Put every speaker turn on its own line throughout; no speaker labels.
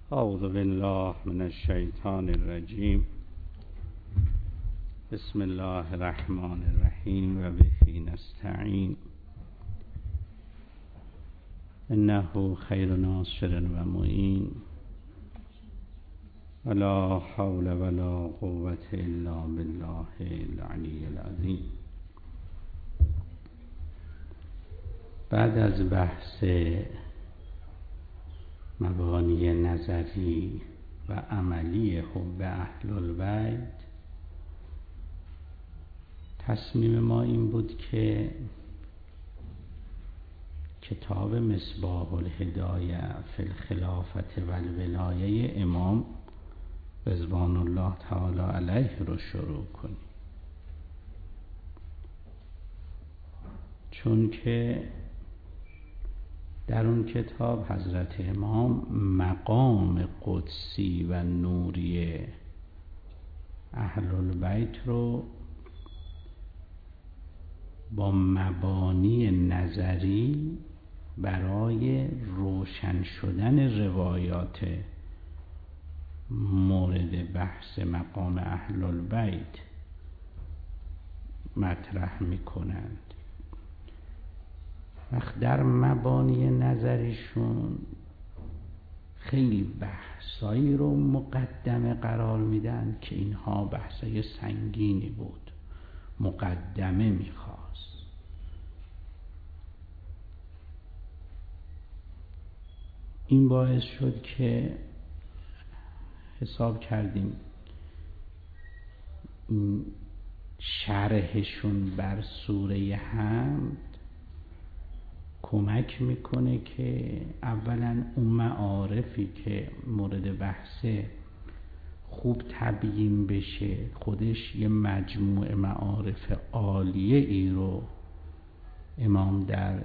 اعوذ بالله من الشیطان الرجیم. بسم الله الرحمن الرحیم و به نستعین. انه خیر ناصر و معین ولا حول ولا قوة الا بالله العلی العظیم. بعد از بحث مبانی نظری و عملی حب اهل البیت، تصمیم ما این بود که کتاب مصباح الهدایه فی الخلافة و الولایه امام رضوان الله تعالی علیه رو شروع کنیم، چون که در اون کتاب حضرت امام مقام قدسی و نوری اهل البیت رو با مبانی نظری برای روشن شدن روایات مورد بحث مقام اهل البیت مطرح میکنند. وقت در مبانی نظریشون خیلی بحثایی رو مقدمه قرار میدن که اینها بحثای سنگینی بود، مقدمه میخواست. این باعث شد که حساب کردیم شرحشون بر سوره حمد کمک میکنه که اولا اون معارفی که مورد بحثه خوب تبیین بشه. خودش یه مجموعه معارف عالیه ای رو امام در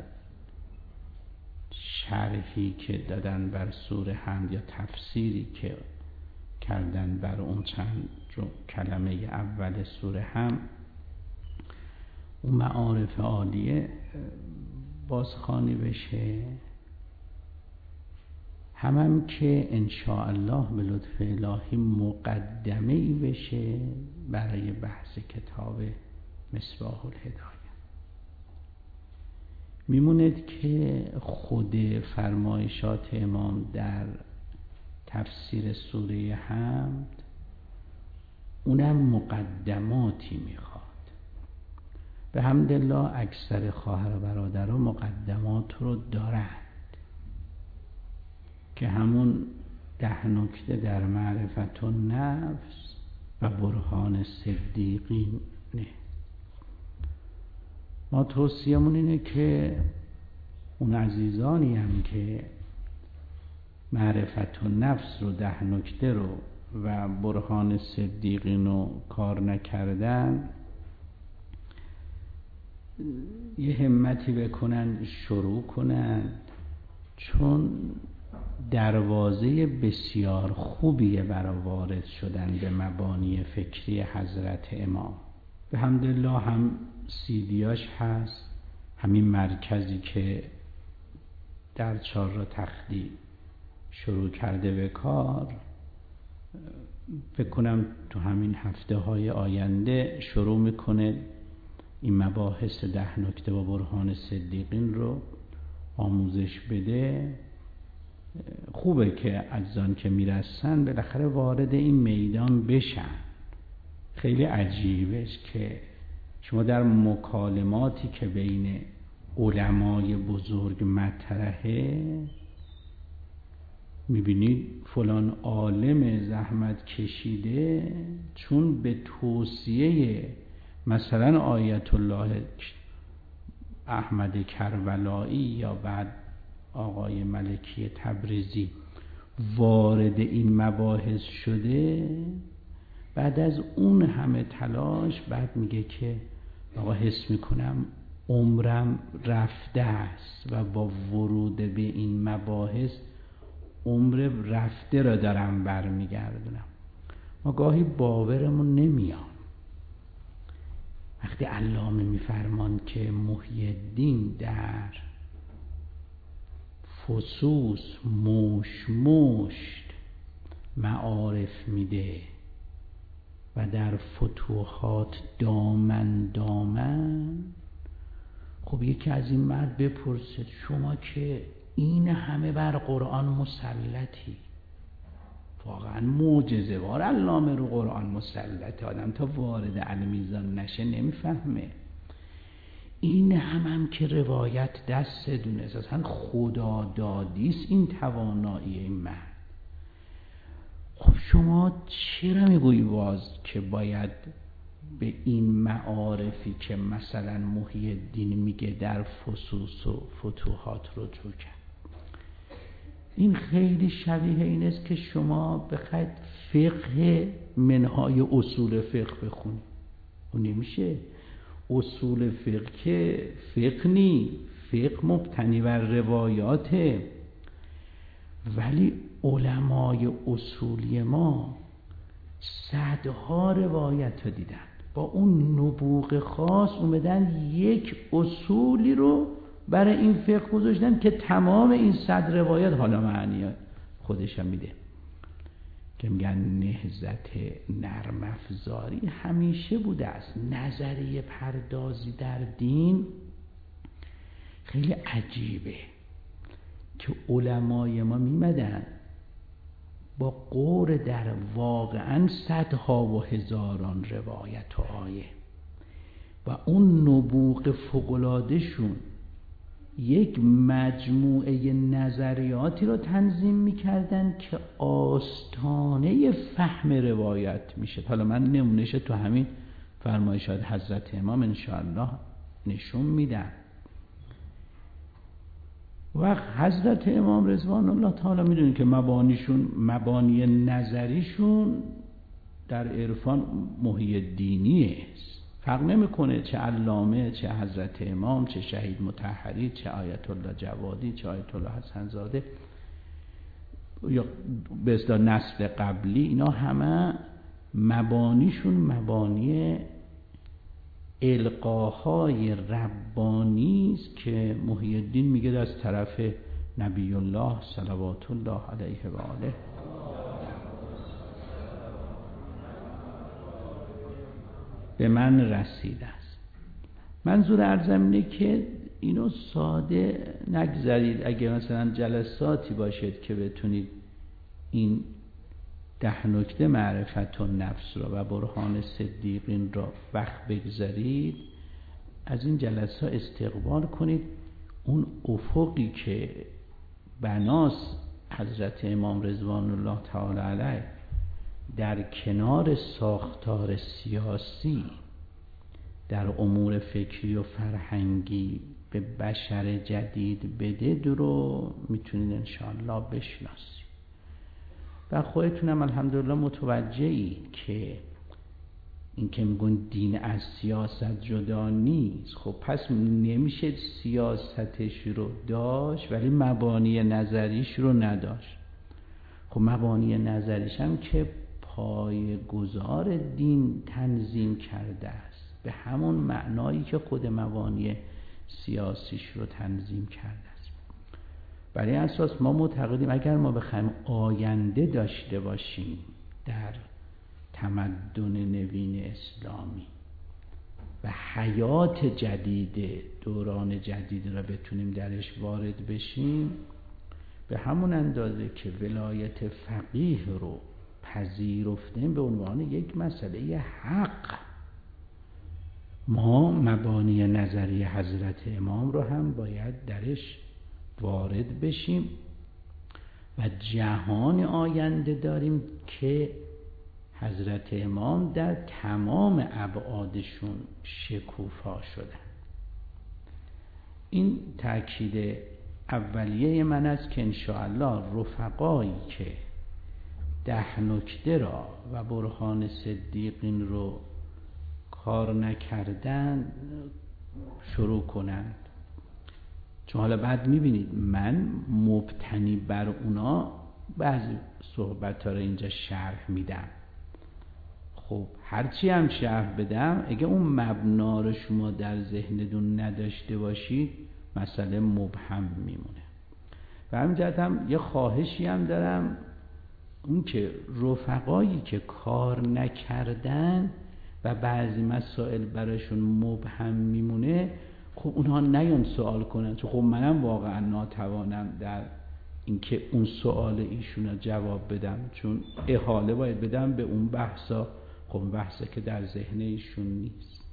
شرحی که دادن بر سوره حمد یا تفسیری که کردن بر اون چند کلمه اول سوره حمد، اون معارف عالیه بازخوانی بشه. هم که انشاءالله به لطف الهی مقدمه ای بشه برای بحث کتاب مصباح الهدایه. میموند که خود فرمایشات امام در تفسیر سوره حمد اونم مقدماتی میخواد. به حمدالله اکثر خواهر و برادرها مقدمات رو دارند که همون 10 نکته در معرفت النفس و برهان صدیقین نه. ما توصیه‌مون اینه که اون عزیزانی هم که معرفت النفس رو 10 نکته رو و برهان صدیقین رو کار نکردن، یه همتی بکنن شروع کنن، چون دروازه بسیار خوبیه برای وارد شدن به مبانی فکری حضرت امام. به حمدالله هم سیدیاش هست، همین مرکزی که در چهار تختی شروع کرده به کار، فکر کنم تو همین هفته های آینده شروع میکنه این مباحث 10 نکته و برهان صدیقین رو آموزش بده. خوبه که عزیزان که میرسن بالاخره وارد این میدان بشن. خیلی عجیبه که شما در مکالماتی که بین علمای بزرگ مطرحه میبینید فلان عالم زحمت کشیده چون به توصیه مثلا آیت الله احمد کربلایی یا بعد آقای ملکی تبریزی وارد این مباحث شده، بعد از اون همه تلاش بعد میگه که آقا حس میکنم عمرم رفته است و با ورود به این مباحث عمر رفته را دارم برمیگردونم. ما گاهی باورمون نمیاد وقتی علامه میفرمان که محی الدین در فصوص مشت معارف میده و در فتوحات دامن خب یکی از این مرد بپرسید شما که این همه بر قرآن مسلطی، واقعا معجزه وار علامه رو قرآن مسلط، آدم تا وارد المیزان نشه نمیفهمه. این هم که روایت دست دونست، اصلا خدا دادیست این توانایی این مرد. خب شما چرا میگویی باز که باید به این معارفی که مثلا محی الدین میگه در فصوص و فتوحات رجوع کرد؟ این خیلی شبیه این است که شما بخواید فقه منهای اصول فقه بخونید. اون نمیشه. اصول فقه که فقه نی، فقه مبتنی بر روایاته. ولی علمای اصولی ما صدها روایت رو دیدن، با اون نبوغ خاص اومدن یک اصولی رو برای این فقه گذاشتن که تمام این 100 روایت حالا معنی خودش هم میده، که میگن نهضت نرم افزاری همیشه بوده است. نظریه پردازی در دین خیلی عجیبه که علمای ما میمدن با قور در واقعا صدها و هزاران روایت و آیه و اون نبوغ فوق‌العاده‌شون یک مجموعه نظریاتی رو تنظیم میکردن که آستانه فهم روایت میشه. حالا من نمونهش تو همین فرمایشات حضرت امام انشاءالله نشون میدم. و حضرت امام رضوان الله تعالی میدونید که مبانی نظریشون در عرفان محی الدینی است. فرق نمیکنه چه علامه، چه حضرت امام، چه شهید مطهری، چه آیت الله جوادی، چه آیت الله حسن زاده یا به اصطلاح نسل قبلی، اینا همه مبانیشون مبانی القاهای ربانی است که محی الدین میگه از طرف نبی الله صلوات الله علیه و آله به من رسیده است. منظور عرضم اینه که اینو ساده نگذارید. اگه مثلا جلساتی باشد که بتونید این 10 نکته معرفت و نفس را و برهان صدیقین را وقت بگذارید، از این جلسه استقبال کنید. اون افقی که بناس حضرت امام رضوان الله تعالی علیه در کنار ساختار سیاسی در امور فکری و فرهنگی به بشر جدید بده رو میتونید انشاءالله بشناسید. و خودتونم الحمدلله متوجهید که این که میگن دین از سیاست جدا نیست. خب پس نمیشه سیاستش رو داشت ولی مبانی نظریش رو نداشت. خب مبانی نظریش هم که پایه‌گذار دین تنظیم کرده است به همون معنایی که خود مبانی سیاسیش رو تنظیم کرده است. برای اساس ما معتقدیم اگر ما بخوایم آینده داشته باشیم در تمدن نوین اسلامی و حیات جدید، دوران جدید را بتونیم درش وارد بشیم، به همون اندازه که ولایت فقیه رو پذیرفتیم به عنوان یک مسئله حق، ما مبانی نظری حضرت امام رو هم باید درش وارد بشیم و جهان آینده داریم که حضرت امام در تمام ابعادشون شکوفا شدن. این تأکید اولیه من است که انشاءالله رفقایی که 10 نکته را و برهان صدیقین رو کار نکردن شروع کنند. چون حالا بعد میبینید من مبتنی بر اونا بعضی صحبت ها رو اینجا شرح میدم. خب هرچی هم شرح بدم اگه اون مبنا رو شما در ذهنتون نداشته باشید مسئله مبهم میمونه. و همین جهت هم یه خواهشی هم دارم اون که رفقایی که کار نکردن و بعضی مسائل براشون مبهم میمونه، خب اونها نیان سوال کنن، چون خب منم واقعا ناتوانم در اینکه اون سوال ایشون رو جواب بدم، چون احاله باید بدم به اون بحثا. خب بحثه که در ذهن ایشون نیست.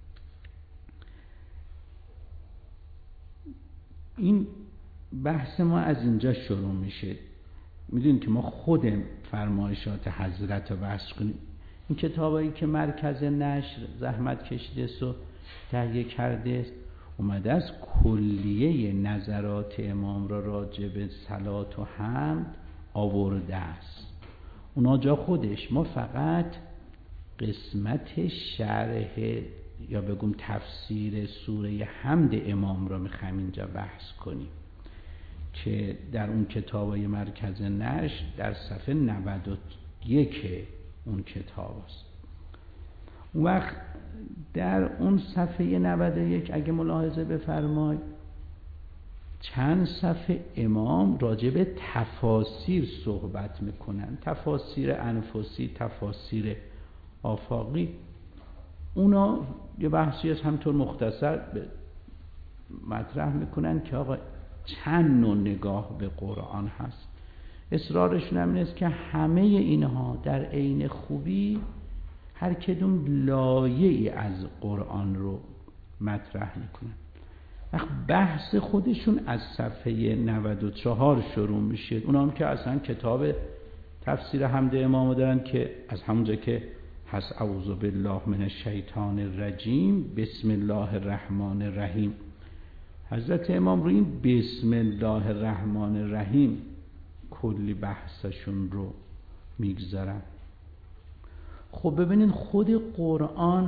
این بحث ما از اینجا شروع میشه. میدونید که ما خود فرمایشات حضرت رو وصل کنیم. این کتابایی که مرکز نشر زحمت کشیده و تهیه کرده است، اومده از کلیه نظرات امام را راجع به صلات و حمد آورده است. اونا جا خودش، ما فقط قسمت شرح یا بگم تفسیر سوره حمد امام را میخوایم اینجا بحث کنیم که در اون کتابای مرکز نشر در صفحه 91 اون کتاب است. اون وقت در اون صفحه 91 اگه ملاحظه بفرمایید، چند صفحه امام راجع به تفاسیر صحبت میکنن، تفاسیر انفسی، تفاسیر آفاقی. اونا یه بحثی از همطور مختصر مطرح میکنن که آقا چند نوع نگاه به قرآن هست. اصرارشون هم اینه که همه اینها در عین خوبی هر کدوم لایه‌ای از قرآن رو مطرح میکنن. بحث خودشون از صفحه 94 شروع میشه. اونا هم که اصلا کتاب تفسیر حمد امام دارن که از همونجا که هست اعوذ بالله من الشیطان الرجیم بسم الله الرحمن الرحیم، حضرت امام رو این بسم الله الرحمن الرحیم کلی بحثشون رو میگذارن. خب ببینید خود قرآن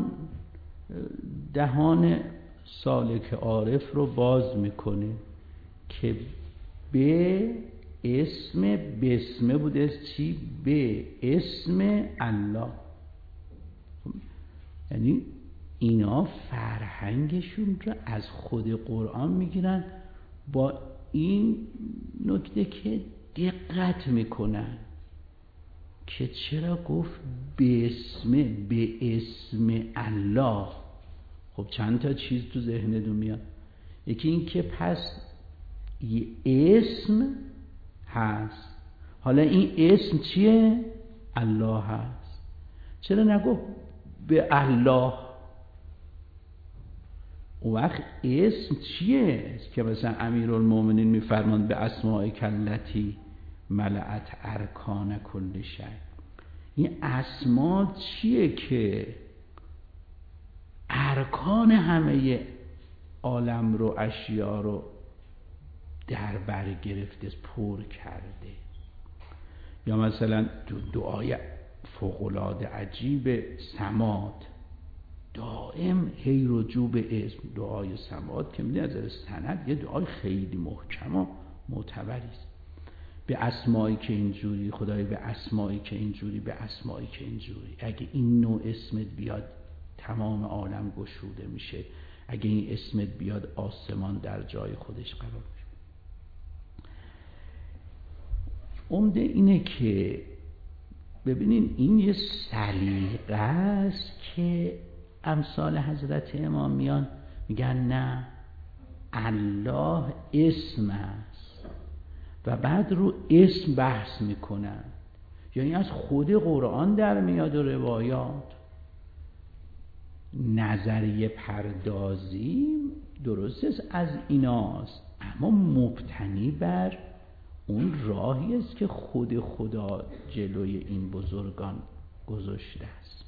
دهان سالک عارف رو باز میکنه که به اسم بسمه بوده، چی؟ به اسم الله. یعنی اینا فرهنگشون رو از خود قرآن میگیرن، با این نکته که دقت میکنن که چرا گفت به اسم الله. خب چند تا چیز تو ذهنتون میاد. یکی این که پس یه اسم هست، حالا این اسم چیه؟ الله هست. چرا نگفت به الله؟ اون وقت اسم چیه که مثلا امیرالمومنین میفرماند به اسماء کلتی ملأت ارکان کل شی. این اسما چیه که ارکان همه عالم رو، اشیا رو در بر گرفته، پر کرده. یا مثلا دعای فوق‌العاده عجیب صماد، دائم هی رجوع به اسم، دعای صماد که میدونی از سند یه دعای خیلی محکم و معتبری است. به اسمایی که اینجوری، خدای به اسمایی که اینجوری، به اسمایی که اینجوری. اگه این نوع اسمت بیاد تمام عالم گشوده میشه، اگه این اسمت بیاد آسمان در جای خودش قرار میشه. عمده اینه که ببینین این یه سلیقه است که امثال حضرت امام میان میگن نه، الله اسم است و بعد رو اسم بحث میکنن. یعنی از خود قرآن در میاد و روایات. نظریه پردازی درست است از ایناست، اما مبتنی بر اون راهی است که خود خدا جلوی این بزرگان گذاشته است.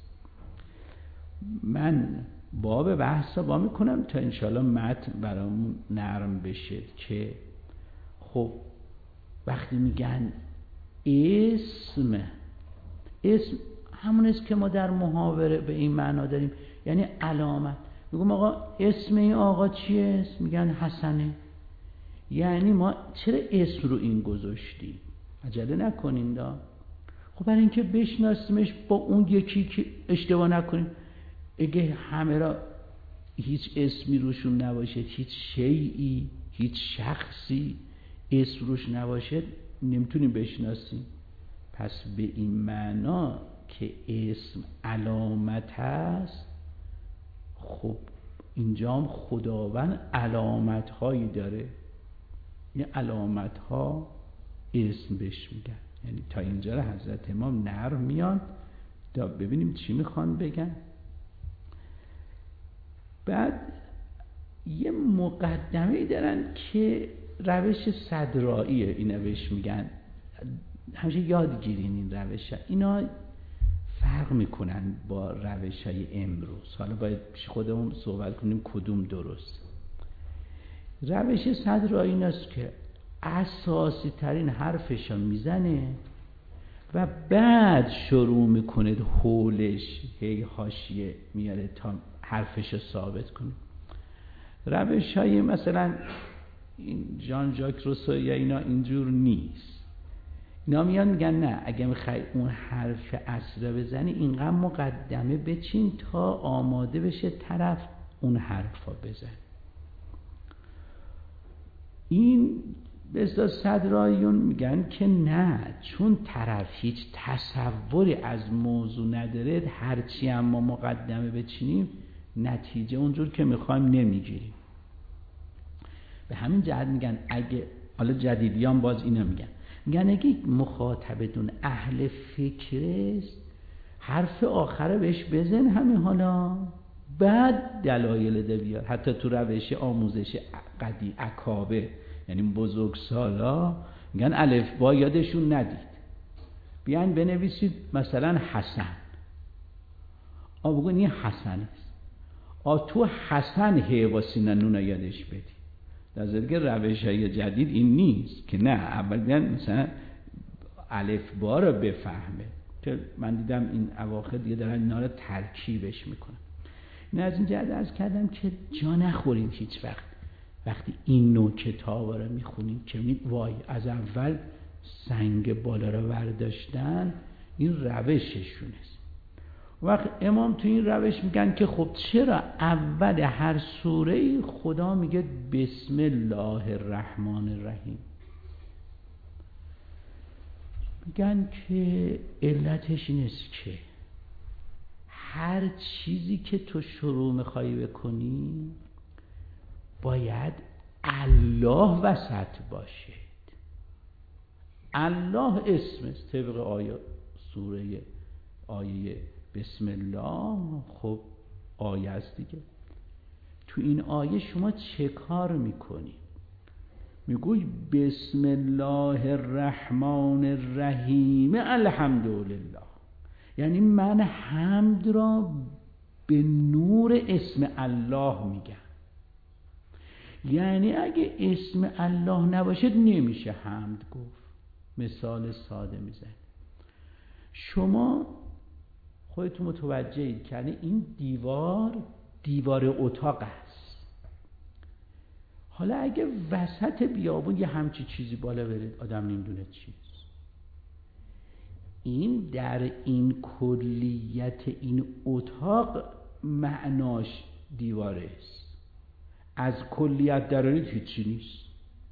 من باب بحث رو با میکنم تا انشاءالله متن برامون نرم بشه که خب وقتی میگن اسم همون است که ما در محاوره به این معنا داریم، یعنی علامت. میگم آقا اسم این آقا چیه؟ میگن حسنه. یعنی ما چرا اسم رو این گذاشتیم؟ عجله نکنین دا. خب برای اینکه بشناسیمش با اون یکی که اشتباه نکنیم. اگه همه را هیچ اسمی روشون نباشه، هیچ شیئی، هیچ شخصی اسم روش نباشه، نمیتونیم بشناسیم. پس به این معنا که اسم علامت هست، خب اینجا هم خداوند علامت هایی داره. این علامت ها اسم بهش میگن. یعنی تا اینجا رو حضرت امام نرم میان تا ببینیم چی میخوان بگن. بعد یه مقدمه دارن که روش صدراییه، اینا بهش میگن. همیشه یاد گیرین این روش ها. اینا فرق میکنن با روش های امروز. حالا باید خودمون صحبت کنیم کدوم درست. روش صدرایی این است که اساسی ترین حرفش میزنه و بعد شروع میکنه حولش هی حاشیه میاره تا حرفش رو ثابت کنه. روش های مثلا این ژان ژاک روسو یا اینا اینجور نیست. اینا میان میگن نه، اگه میخوای اون حرف اصل رو بزنی اینقدر مقدمه بچین تا آماده بشه طرف اون حرف رو بزن. این به اصطلاح صدراییون میگن که نه، چون طرف هیچ تصوری از موضوع نداره، هرچی هم ما مقدمه بچینیم نتیجه اونجور که میخوایم نمیگیریم. به همین جهت میگن اگه، حالا جدیدیان باز اینا میگن اگه مخاطبتون اهل فکر است، حرف آخره بهش بزن همین حالا، بعد دلایل ده بیار. حتی تو روش آموزش اکابر، یعنی بزرگسالا، میگن الفبا یادشون ندید، بیاین بنویسید مثلا حسن، بگون این حسن است، تو حسن ه و سین نون یادش بدی. در ضمن روش های جدید این نیست که نه، اول بیان مثلا الفبا رو بفهمه، که من دیدم این اواخر دیگه دارن اینا رو ترکیبش میکنن. این از این جهت عرض کردم که جا نخوریم هیچ وقتی این نوع کتاب رو میخونیم که وای از اول سنگ بالا رو برداشتن، این روششون است. وقت امام تو این روش میگن که خب چرا اول هر سوره خدا میگه بسم الله الرحمن الرحیم؟ میگن که علتش این است که هر چیزی که تو شروع میخوایی بکنی باید الله وسط باشه. الله اسم است طبق آیه سوره آیه بسم الله. خب آیه است دیگه. تو این آیه شما چه کار میکنی؟ میگوی بسم الله الرحمن الرحیم الحمدلله، یعنی من حمد را به نور اسم الله میگم. یعنی اگه اسم الله نباشه نمیشه حمد گفت. مثال ساده میزنی، شما خودتون متوجهید که این دیوار اتاق است. حالا اگه وسط بیابون یه همچی چیزی بالا برید، آدم نمیدونه چیست. این در این کلیت این اتاق معناش دیواره است. از کلیت درونی هیچی نیست.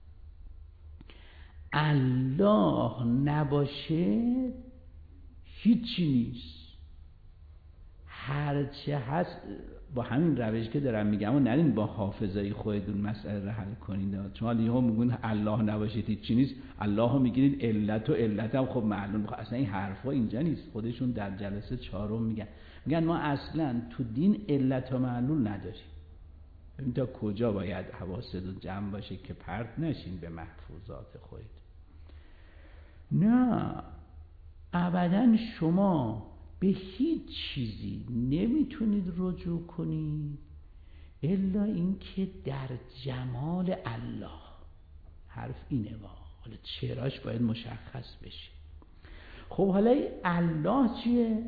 الله نباشه هیچی نیست. هرچه هست با همین روش که دارم میگم و نرین با حافظه خودتون مسئله رو حل کنید. چون حالا یهو میگن الله نباشه هیچی نیست، الله رو میگیرید علت و علت هم خب معلوم. اصلا این حرفا اینجا نیست. خودشون در جلسه 4 میگن ما اصلا تو دین علت و معلول نداریم. ببین تا کجا باید حواستون جمع باشه که پرت نشین به محفوظات خودت. نه، ابدا شما به هیچ چیزی نمیتونید رجوع کنید الا اینکه در جمال الله. حرف اینه، حالا چراش باید مشخص بشه. خب حالا الله چیه؟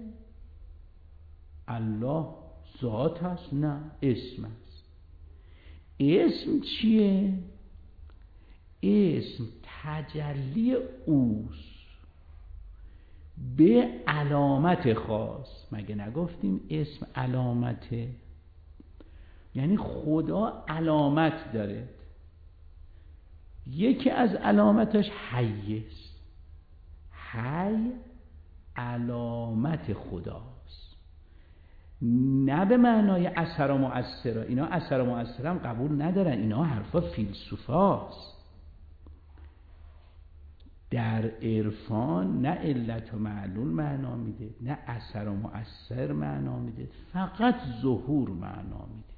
الله ذات هست؟ نه، اسم هست. اسم چیه؟ اسم تجلی اوست به علامت خاص. مگه نگفتیم اسم علامته؟ یعنی خدا علامت داره. یکی از علامتش حی است. حی علامت خداست، نه به معنای اثر و مؤثر. اینا اثر و مؤثر هم قبول ندارن، اینا حرفا فیلسوفاست. در عرفان نه علت و معلول معنا میده، نه اثر و مؤثر معنا میده، فقط ظهور معنا میده.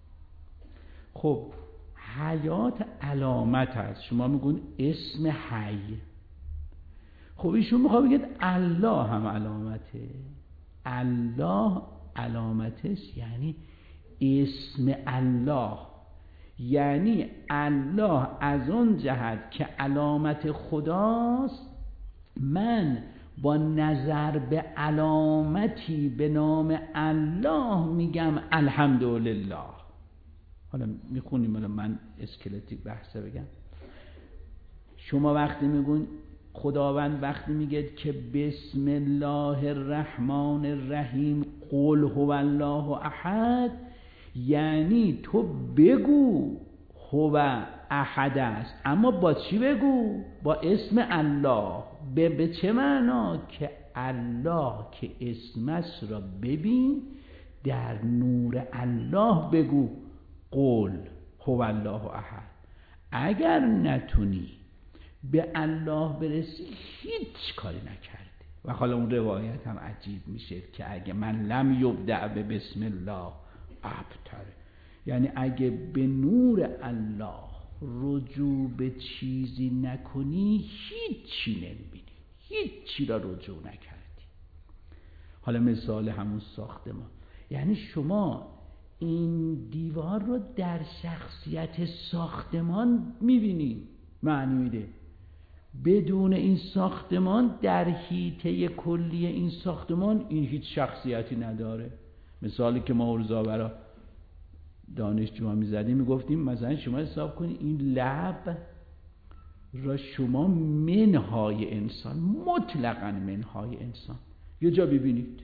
خب حیات علامت هست، شما میگون اسم حی. خب ایشون میخواد بگید الله هم علامته. الله علامتش یعنی اسم الله، یعنی الله از اون جهت که علامت خداست، من با نظر به علامتی به نام الله میگم الحمدلله. حالا میخونیم، حالا من اسکلتی بحثه بگم. شما وقتی میگون خداوند وقتی میگه که بسم الله الرحمن الرحیم قل هو الله احد، یعنی تو بگو هو احد است، اما با چی بگو؟ با اسم الله. به چه معنا؟ که الله که اسم است را ببین، در نور الله بگو قل هو الله احد. اگر نتونی به الله برسی هیچ کاری نکردی. و حالا اون روایت هم عجیب میشه که اگه من لم یبدأ به بسم الله ابتر، یعنی اگه به نور الله رجوع به چیزی نکنی هیچی نمیبینی، هیچی را رجوع نکردی. حالا مثال همون ساختمان، یعنی شما این دیوار رو در شخصیت ساختمان میبینی، معنی میده. بدون این ساختمان در حیطه کلی این ساختمان این هیچ شخصیتی نداره. مثالی که ما ارزاورا دانشجوها میزدیم میگفتیم مثلا شما حساب کنید این لب را شما منهای انسان، مطلقاً منهای انسان یه جا ببینید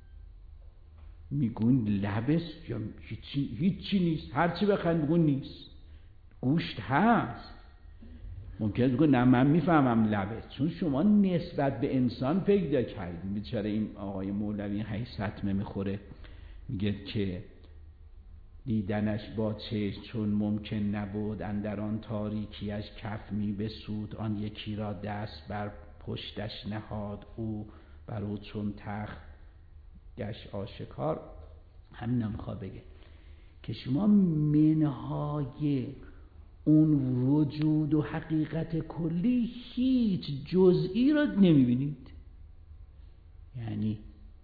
میگون لبس یا هیچی نیست، هرچی بخواید میگون نیست. گوشت هست، ممکنه بگو نه من میفهمم لبه، چون شما نسبت به انسان پیدا کردیم. بیچاره این آقای مولوی حیثتمه میخوره، میگه که دیدنش با چشم چون ممکن نبود، اندر آن تاریکیش کف می بسود، آن یکی را دست بر پشتش نهاد، او بر او چون تخت گشت آشکار. همین نمیخواد بگه که شما منهای اون وجود و حقیقت کلی هیچ جزئی را نمیبینید. یعنی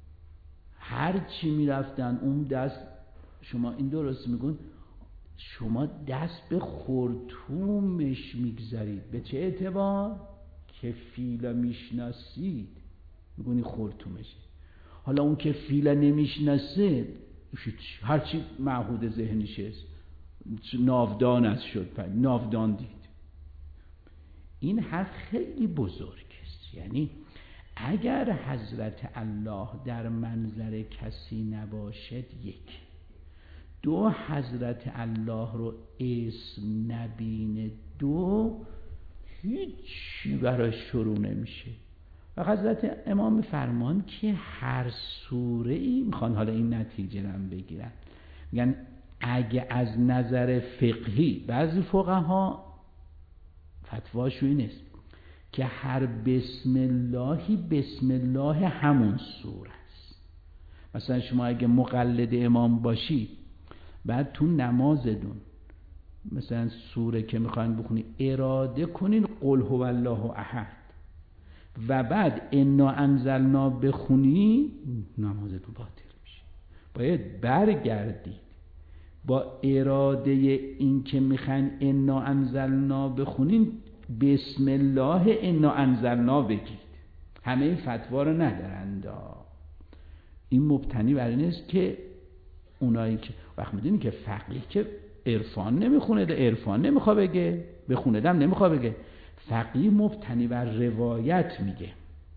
هر چی میرفتن اون دست، شما این درست میگون، شما دست به خرطومش میگذارید. به چه اعتبار؟ که فیل میشناسید میگونی خرطومشه. حالا اون که فیل نمیشناسه هر چی معهود ذهنیشه ناودان از شد، ناودان دید. این حرف خیلی بزرگ است. یعنی اگر حضرت الله در منظر کسی نباشد، یک. دو، حضرت الله رو اسم نبینه، دو، هیچی براش شروع نمیشه. و حضرت امام فرمان که هر سوره ای میخوان حالا این نتیجه رو بگیرن، میگن اگه از نظر فقهی بعضی فقها فتواشو این است که هر بسم اللهی بسم الله همون سوره است. مثلا شما اگه مقلد امام باشی، بعد تو نمازتون مثلا سوره که میخواین بخونی اراده کنین قل هو الله احد و بعد انا انزلنا بخونی، نمازتون باطل میشه. باید برگردید با اراده این که میخواین انا انزلنا بخونین بسم الله انا انزلنا بگید. همه این فتوا رو ندارند. این مبتنی بر این است که اونایی که وقت میدونی که فقیه که عرفان نمیخونه، عرفان نمیخواد بگه، بخونه دم نمیخواد بگه، فقیه مبتنی بر روایت میگه.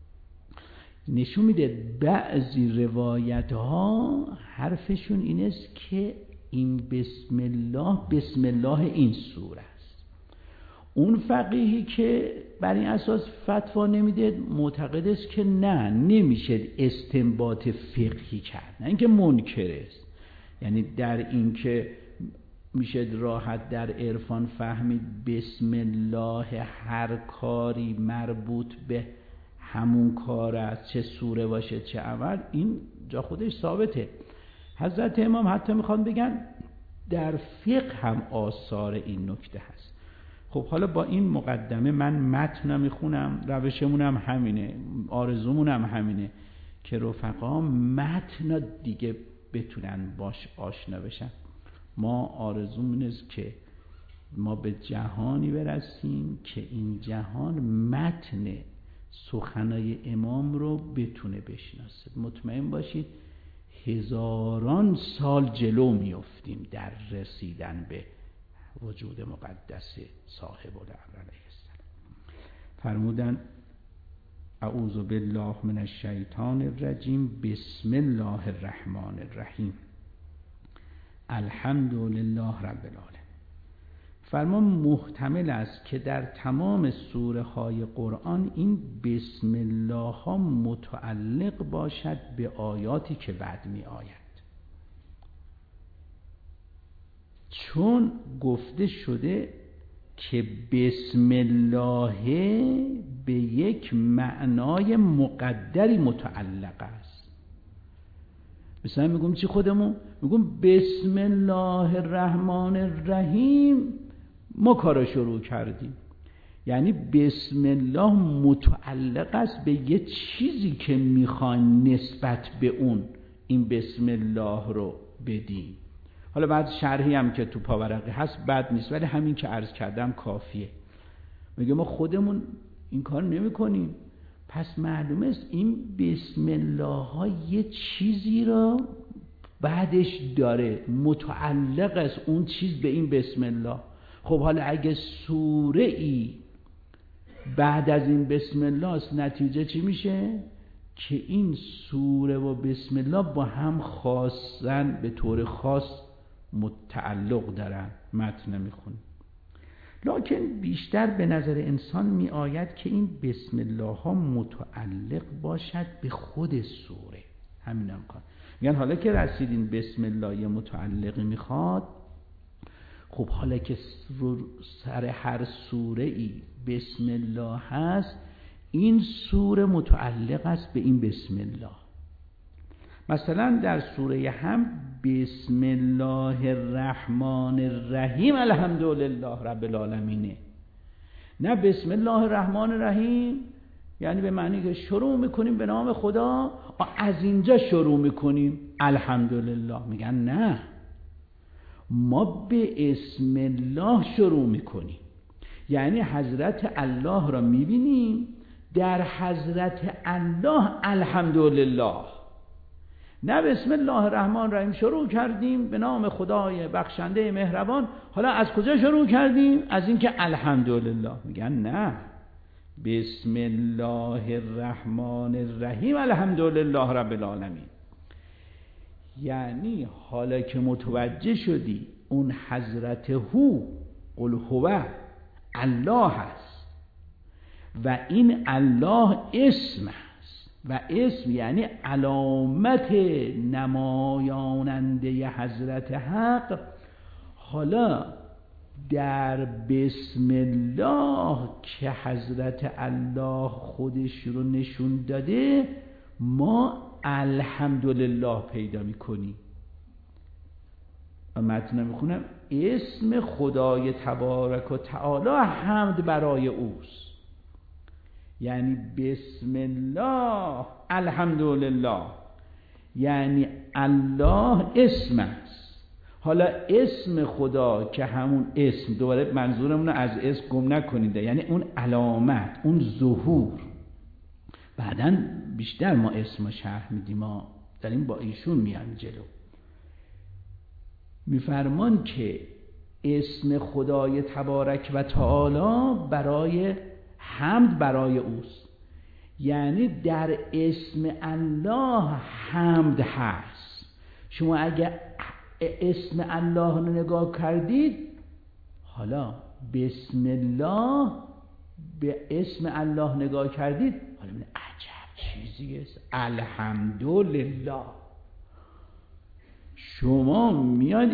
نشون میده بعضی روایت ها حرفشون این است که این بسم الله بسم الله این سوره است. اون فقیهی که بر این اساس فتوا نمیده معتقد است که نه، نمیشه استنباط فقهی کرد، نه اینکه منکر است. یعنی در این که میشه راحت در عرفان فهمید بسم الله هر کاری مربوط به همون کار است، چه سوره باشه چه عمل، این جا خودش ثابته. حضرت امام حتی میخوان بگن در فقه هم آثار این نکته هست. خب حالا با این مقدمه من متن میخونم، روشمون هم همینه، آرزومون هم همینه که رفقا متن دیگه بتونن باش آشنا بشن. ما آرزومون است که ما به جهانی برسیم که این جهان متن سخنای امام رو بتونه بشناسه. مطمئن باشید هزاران سال جلو میافتیم در رسیدن به وجود مقدس صاحب الامر علیه السلام. فرمودن اعوذ بالله من الشیطان الرجیم بسم الله الرحمن الرحیم الحمد لله رب العالمین. فرمان محتمل است که در تمام سوره های قرآن این بسم الله ها متعلق باشد به آیاتی که بعد می آید، چون گفته شده که بسم الله به یک معنای مقدری متعلق است. مثلا میگم چی خودمون؟ میگم بسم الله الرحمن الرحیم ما کارو شروع کردیم، یعنی بسم الله متعلق است به یه چیزی که میخوان نسبت به اون این بسم الله رو بدیم. حالا بعد شرحی هم که تو پاورقی هست بد نیست، ولی همین که عرض کردم کافیه. میگه ما خودمون این کار نمی کنیم، پس معلومه است این بسم الله ها یه چیزی را بعدش داره، متعلق است اون چیز به این بسم الله. خب حالا اگه سوره ای بعد از این بسم الله است، نتیجه چی میشه؟ که این سوره و بسم الله با هم خاصن، به طور خاص متعلق دارن، متن نمیخونیم. لکن بیشتر به نظر انسان می آید که این بسم الله ها متعلق باشد به خود سوره. همین هم کن میگن حالا که رسیدین بسم الله یه متعلقی میخواد، خب حالا که سر هر سوره ای بسم الله هست، این سوره متعلق است به این بسم الله. مثلا در سوره هم بسم الله الرحمن الرحیم الحمد لله رب العالمین، نه بسم الله الرحمن الرحیم یعنی به معنی که شروع میکنیم به نام خدا، از اینجا شروع میکنیم الحمدلله. میگن نه، ما به اسم الله شروع میکنیم، یعنی حضرت الله را میبینیم، در حضرت الله الحمدلله. نه بسم الله الرحمن الرحیم شروع کردیم به نام خدای بخشنده مهربان، حالا از کجا شروع کردیم؟ از اینکه الحمدلله. میگن نه، بسم الله الرحمن الرحیم الحمدلله رب العالمین. یعنی حالا که متوجه شدی اون حضرت هو قل هو الله هست و این الله اسم است و اسم یعنی علامت نمایاننده حضرت حق، حالا در بسم الله که حضرت الله خودش رو نشون داده ما الحمدلله پیدا میکنیم. و متن میخونم اسم خدای تبارک و تعالی حمد برای اوست، یعنی بسم الله الحمدلله، یعنی الله اسم است. حالا اسم خدا که همون اسم، دوباره منظورمون رو از اسم گم نکنید، یعنی اون علامت، اون ظهور. بعداً بیشتر ما اسم رو شرح میدیم، ما داریم با ایشون میان جلو. میفرمان که اسم خدای تبارک و تعالی برای حمد برای اوست، یعنی در اسم الله حمد هست. شما اگه اسم الله رو نگاه کردید، حالا بسم الله به اسم الله نگاه کردید، حالا من عجب چیزیه، الحمدلله. شما میاد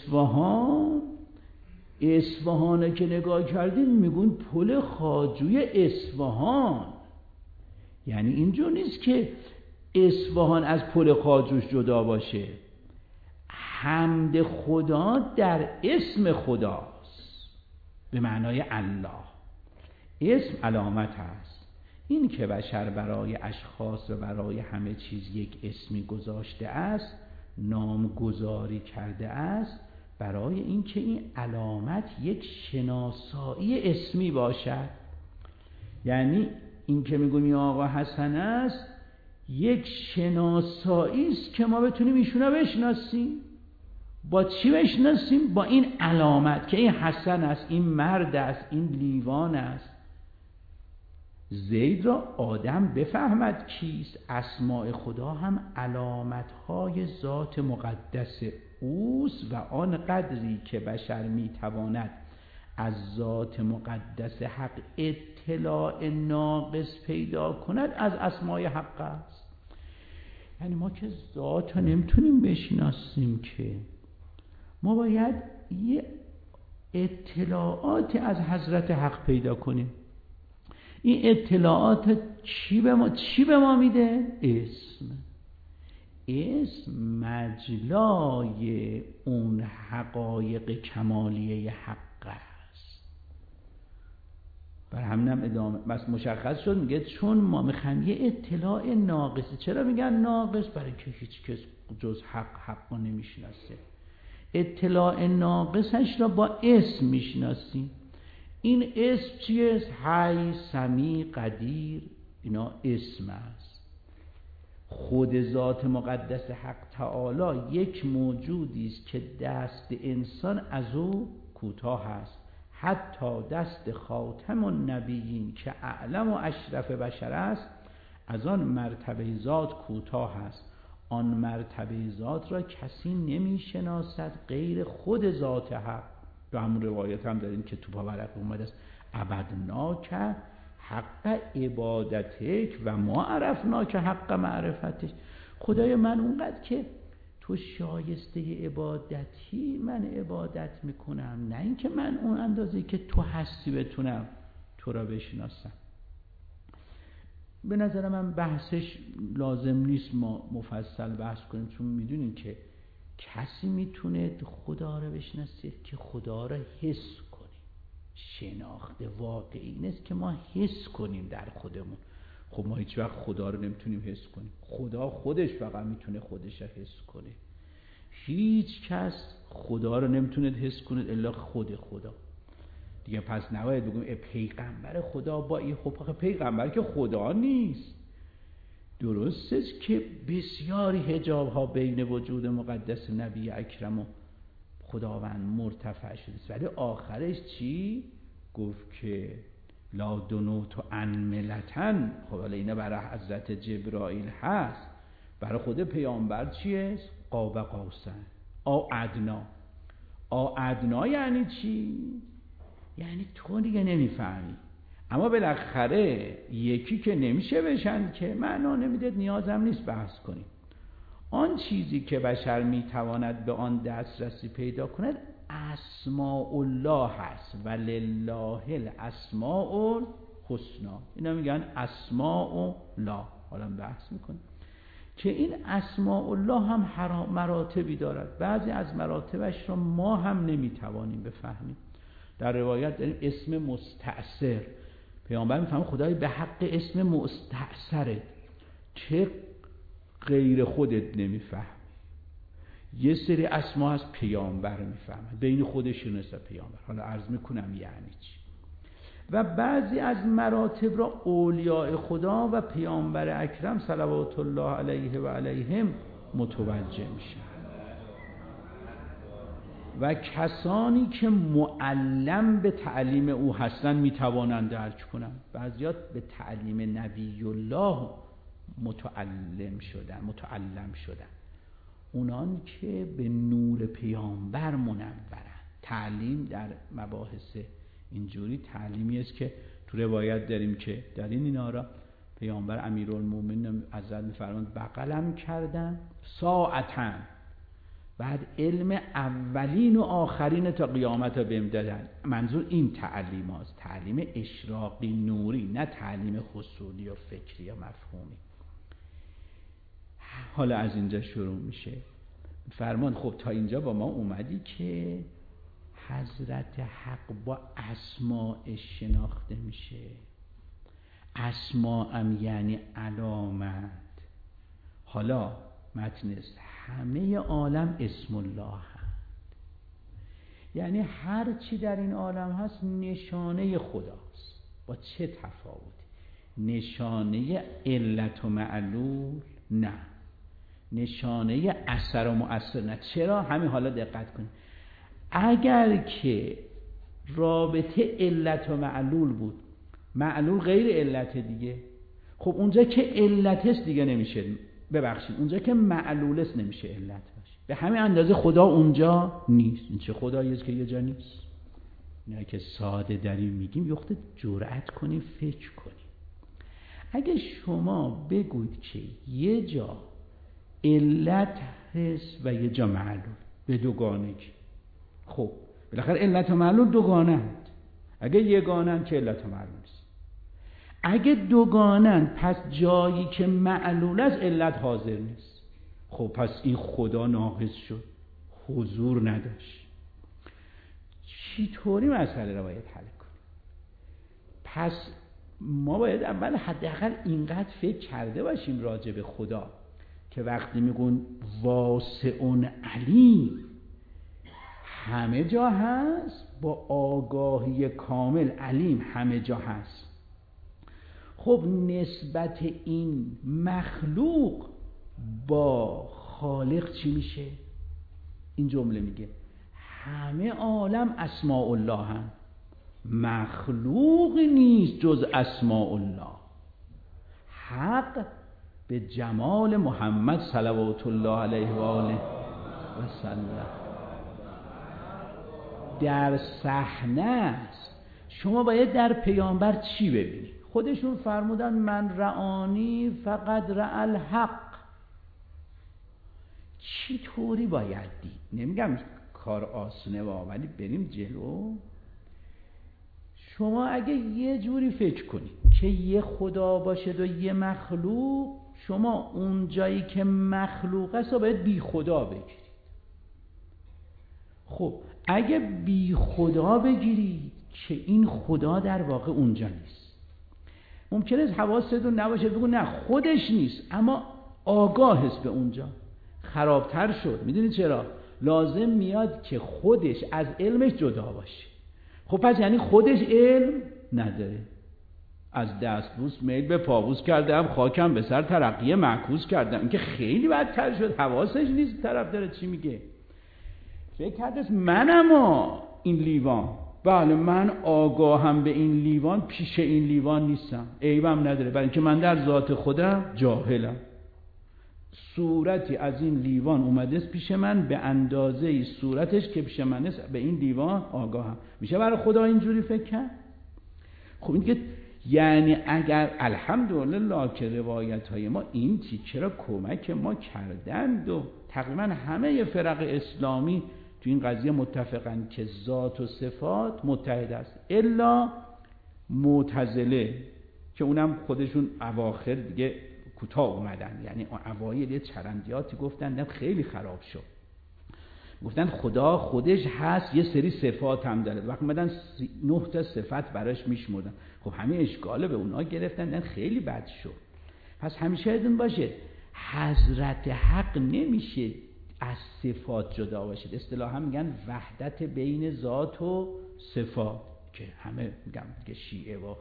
اصفهان که نگاه کردین میگون پل خواجوی اصفهان. یعنی اینجور نیست که اصفهان از پل خواجوش جدا باشه. حمد خدا در اسم خداست به معنای الله. اسم علامت هست. این که بشر برای اشخاص و برای همه چیز یک اسمی گذاشته است، نامگذاری کرده است، برای اینکه این علامت یک شناسایی اسمی باشد. یعنی این که میگم این آقا حسن است یک شناسایی است که ما بتونیم ایشونو بشناسیم. با چی بشناسیم؟ با این علامت که این حسن است، این مرد است، این لیوان است. زید را آدم بفهمد کیست. اسماء خدا هم علامت‌های ذات مقدس اوست و آن قدری که بشر میتواند از ذات مقدس حق اطلاع ناقص پیدا کند از اسماء حق است. یعنی ما که ذات رو نمیتونیم بشناسیم، که ما باید یه اطلاعات از حضرت حق پیدا کنیم. این اطلاعات چی به ما میده؟ اسم مجلای اون حقایق کمالیه حق است. بر همینم ادامه بس مشخص شد، میگه چون ما میخوایم یه اطلاع ناقصه. چرا میگن ناقص؟ برای که هیچ کس جز حق نمیشناسه. اطلاع ناقصش را با اسم میشناسیم. این اسم چیه؟ حی، سمیع، قدیر. اینا اسم است. خود ذات مقدس حق تعالی یک موجودی است که دست انسان از او کوتاه است. حتی دست خاتم النبیین که اعلم و اشرف بشر است از آن مرتبه ذات کوتاه است. آن مرتبه ذات را کسی نمی شناسد غیر خود ذات حق. به همون روایت هم داریم که تو پاورق اومده است عبدناک حق عبادتک و ما عرفناک حق معرفتش. خدای من اونقدر که تو شایسته عبادتی من عبادت میکنم، نه اینکه من اون اندازه که تو هستی بتونم تو را بشناسم. به نظر من بحثش لازم نیست ما مفصل بحث کنیم، چون میدونیم که کسی میتونه خدا را بشناسه که خدا را حس کنیم. شناخت واقعی نیست که ما حس کنیم در خودمون. خب ما هیچ وقت خدا رو نمیتونیم حس کنیم. خدا خودش فقط میتونه خودش رو حس کنه. هیچ کس خدا رو نمیتونه حس کنه الا خود خدا دیگه. پس نباید بگیم پیغمبر خدا با این. خب پیغمبر که خدا نیست. درسته که بسیاری حجاب ها بین وجود مقدس نبی اکرم و خداوند مرتفع شده، ولی آخرش چی گفت؟ که لا دنوت عن ملتن. خب حالا اینا برای حضرت جبرائیل هست، برای خود پیامبر چیه؟ قاب قوسین او ادنا. او ادنا یعنی چی؟ یعنی تو دیگه نمیفهمی، اما بالاخره یکی که نمیشه بشن که معنا نمیده، نیازم نیست بحث کنیم. آن چیزی که بشر میتواند به آن دسترسی پیدا کند اسماء الله هست و لله الاسماء الحسنی. اینا میگن اسماء الله. حالا بحث میکنیم که این اسماء الله هم مراتبی دارد. بعضی از مراتبش را ما هم نمیتوانیم بفهمیم. در روایت داریم اسم مستأثر. پیامبر میفهمه خدای به حق اسم مستأثره که غیر خودت نمیفهمی. یه سری اسما از پیامبر میفهمه، بین خودشون است پیامبر. حالا عرض میکنم یعنی چی. و بعضی از مراتب را اولیاء خدا و پیامبر اکرم صلوات الله علیه و علیهم متوجه میشن و کسانی که معلم به تعلیم او هستند میتوانند درک کنند. بعضیات به تعلیم نبی الله متعلم شدن. اونان که به نور پیامبر منورن. تعلیم در مباحث اینجوری تعلیمی است که تو روایت داریم که در این آرا پیامبر امیرالمومنین حضرت می‌فرماند بغلم کردن ساعتاً، بعد علم اولین و آخرین تا قیامت رو بهم دادن. منظور این تعلیم هاست، تعلیم اشراقی نوری، نه تعلیم حصولی و فکری و مفهومی. حالا از اینجا شروع میشه. فرمان خب تا اینجا با ما اومدی که حضرت حق با اسماءش شناخته میشه. اسماء هم یعنی علامت. حالا متن است همه عالم اسم الله هست، یعنی هر چی در این عالم هست نشانه خداست. با چه تفاوتی؟ نشانه علت و معلول نه، نشانه اثر و مؤثر نه. چرا؟ همین حالا دقت کنید. اگر که رابطه علت و معلول بود، معلول غیر علت دیگه، خب اونجا که علت است دیگه نمیشه، ببخشید اونجا که معلول است نمیشه علت باشه. به همین اندازه خدا اونجا نیست. این چه خدایی است که یه جا نیست؟ نه که ساده داریم میگیم، یخت جرأت کنیم فکر کنیم. اگه شما بگوید که یه جا علت هست و یه جا معلول به دوگانگی، خب بالاخره علت و معلول دوگانند. اگه یگانند که علت و معلول است. اگه دوگانند پس جایی که معلول است علت حاضر نیست. خب پس این خدا ناقص شد، حضور نداشت. چطوری مسئله رو باید حل کنیم؟ پس ما باید اول حداقل اینقدر فکر کرده باشیم راجع به خدا که وقتی میگن واسع علیم همه جا هست، با آگاهی کامل علیم همه جا هست. خب نسبت این مخلوق با خالق چی میشه؟ این جمله میگه همه عالم اسماء الله هم، مخلوق نیست جز اسماء الله. حق به جمال محمد صلوات الله علیه و آله و سلم در صحنه است. شما باید در پیامبر چی ببینید؟ خودشون فرمودن من رعانی فقط رع الحق. چی طوری باید دید؟ نمیگم کار آسونه ولی بریم جلو. شما اگه یه جوری فکر کنید که یه خدا باشد و یه مخلوق، شما اون جایی که مخلوق است باید بی خدا بگیرید. خب اگه بی خدا بگیرید که این خدا در واقع اونجا نیست، ممکنه حواستون نباشه بگو نه خودش نیست اما آگاه است به اونجا. خرابتر شد. میدونید چرا؟ لازم میاد که خودش از علمش جدا باشه. خب پس یعنی خودش علم نداره. از دستبوس میل به پابوس کردم، خاکم به سر ترقیه معکوس کردم. این که خیلی بدتر شد. حواسش نیست طرف داره چی میگه. فکر کردست منم این لیوان، بله من آگاهم به این لیوان، پیش این لیوان نیستم، عیبم نداره، برای اینکه من در ذات خودم جاهلم. صورتی از این لیوان اومده است پیش من به اندازه صورتش که پیش من است به این لیوان آگاهم. میشه برای خدا اینجوری فکر کرد؟ خب این که یعنی اگر الحمدلله که روایت های ما این تیکه را کمک ما کردند و تقریبا همه فرق اسلامی تو این قضیه متفقن که ذات و صفات متحد است، الا معتزله که اونم خودشون اواخر دیگه کوتاه اومدن، یعنی اوایل یه چرندیاتی گفتن خیلی خراب شد، گفتن خدا خودش هست یه سری صفات هم داره، وقتی اومدن 9 تا صفت براش میشمردن. خب همه اشکاله به اونا گرفتن، خیلی بد شد. پس همیشه یادتون باشه حضرت حق نمیشه از صفات جدا باشد. اصطلاحا میگن وحدت بین ذات و صفات، که همه میگن که شیعه و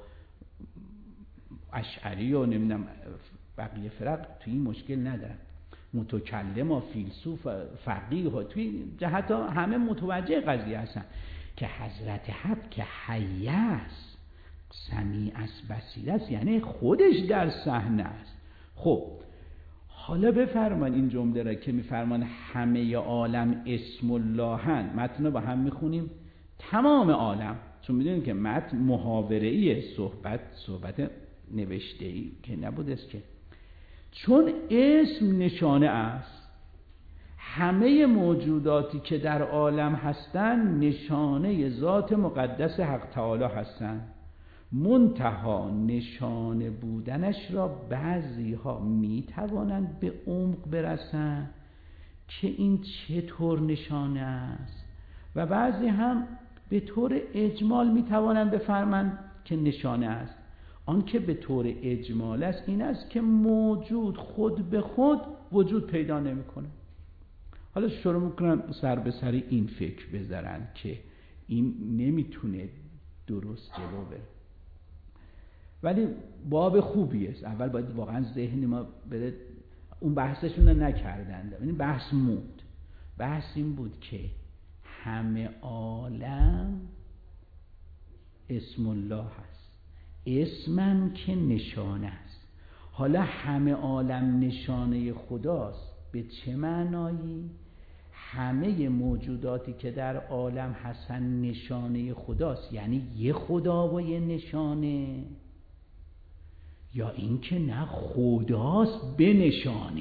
اشعری و نمیدونم بقیه فرق توی این مشکل ندارن، متکلم و فیلسوف و فقیه ها توی جهت ها همه متوجه قضیه هستن که حضرت حق که حی است، سمیع است، بصیر است، یعنی خودش در صحنه است. خب حالا بفرمان این جمله را که میفرمان همه عالم اسم اللهن، متن با هم میخونیم. تمام عالم، چون میدونیم که متن محاوره‌ایه، صحبت نوشته‌ای که نبودست که. چون اسم نشانه است، همه موجوداتی که در عالم هستند نشانه ذات مقدس حق تعالی هستند، منتها نشانه بودنش را بعضی ها می توانند به عمق برسند که این چطور نشانه است و بعضی هم به طور اجمال می توانند بفرمایند که نشانه است. آن که به طور اجمال است این است که موجود خود به خود وجود پیدا نمی کنه. حالا شروع میکنن سر به سر این فکر بذارن که این نمیتونه درست جلو بره، ولی باب خوبی است. اول باید واقعا ذهن ما بره، اون بحثشون رو نکردن، این بحث موند. بحث این بود که همه عالم اسم الله هست، اسمم که نشانه است. حالا همه عالم نشانه خداست به چه معنایی؟ همه موجوداتی که در عالم هستن نشانه خداست، یعنی یه خدا و یه نشانه، یا این که نه خداست به نشانه.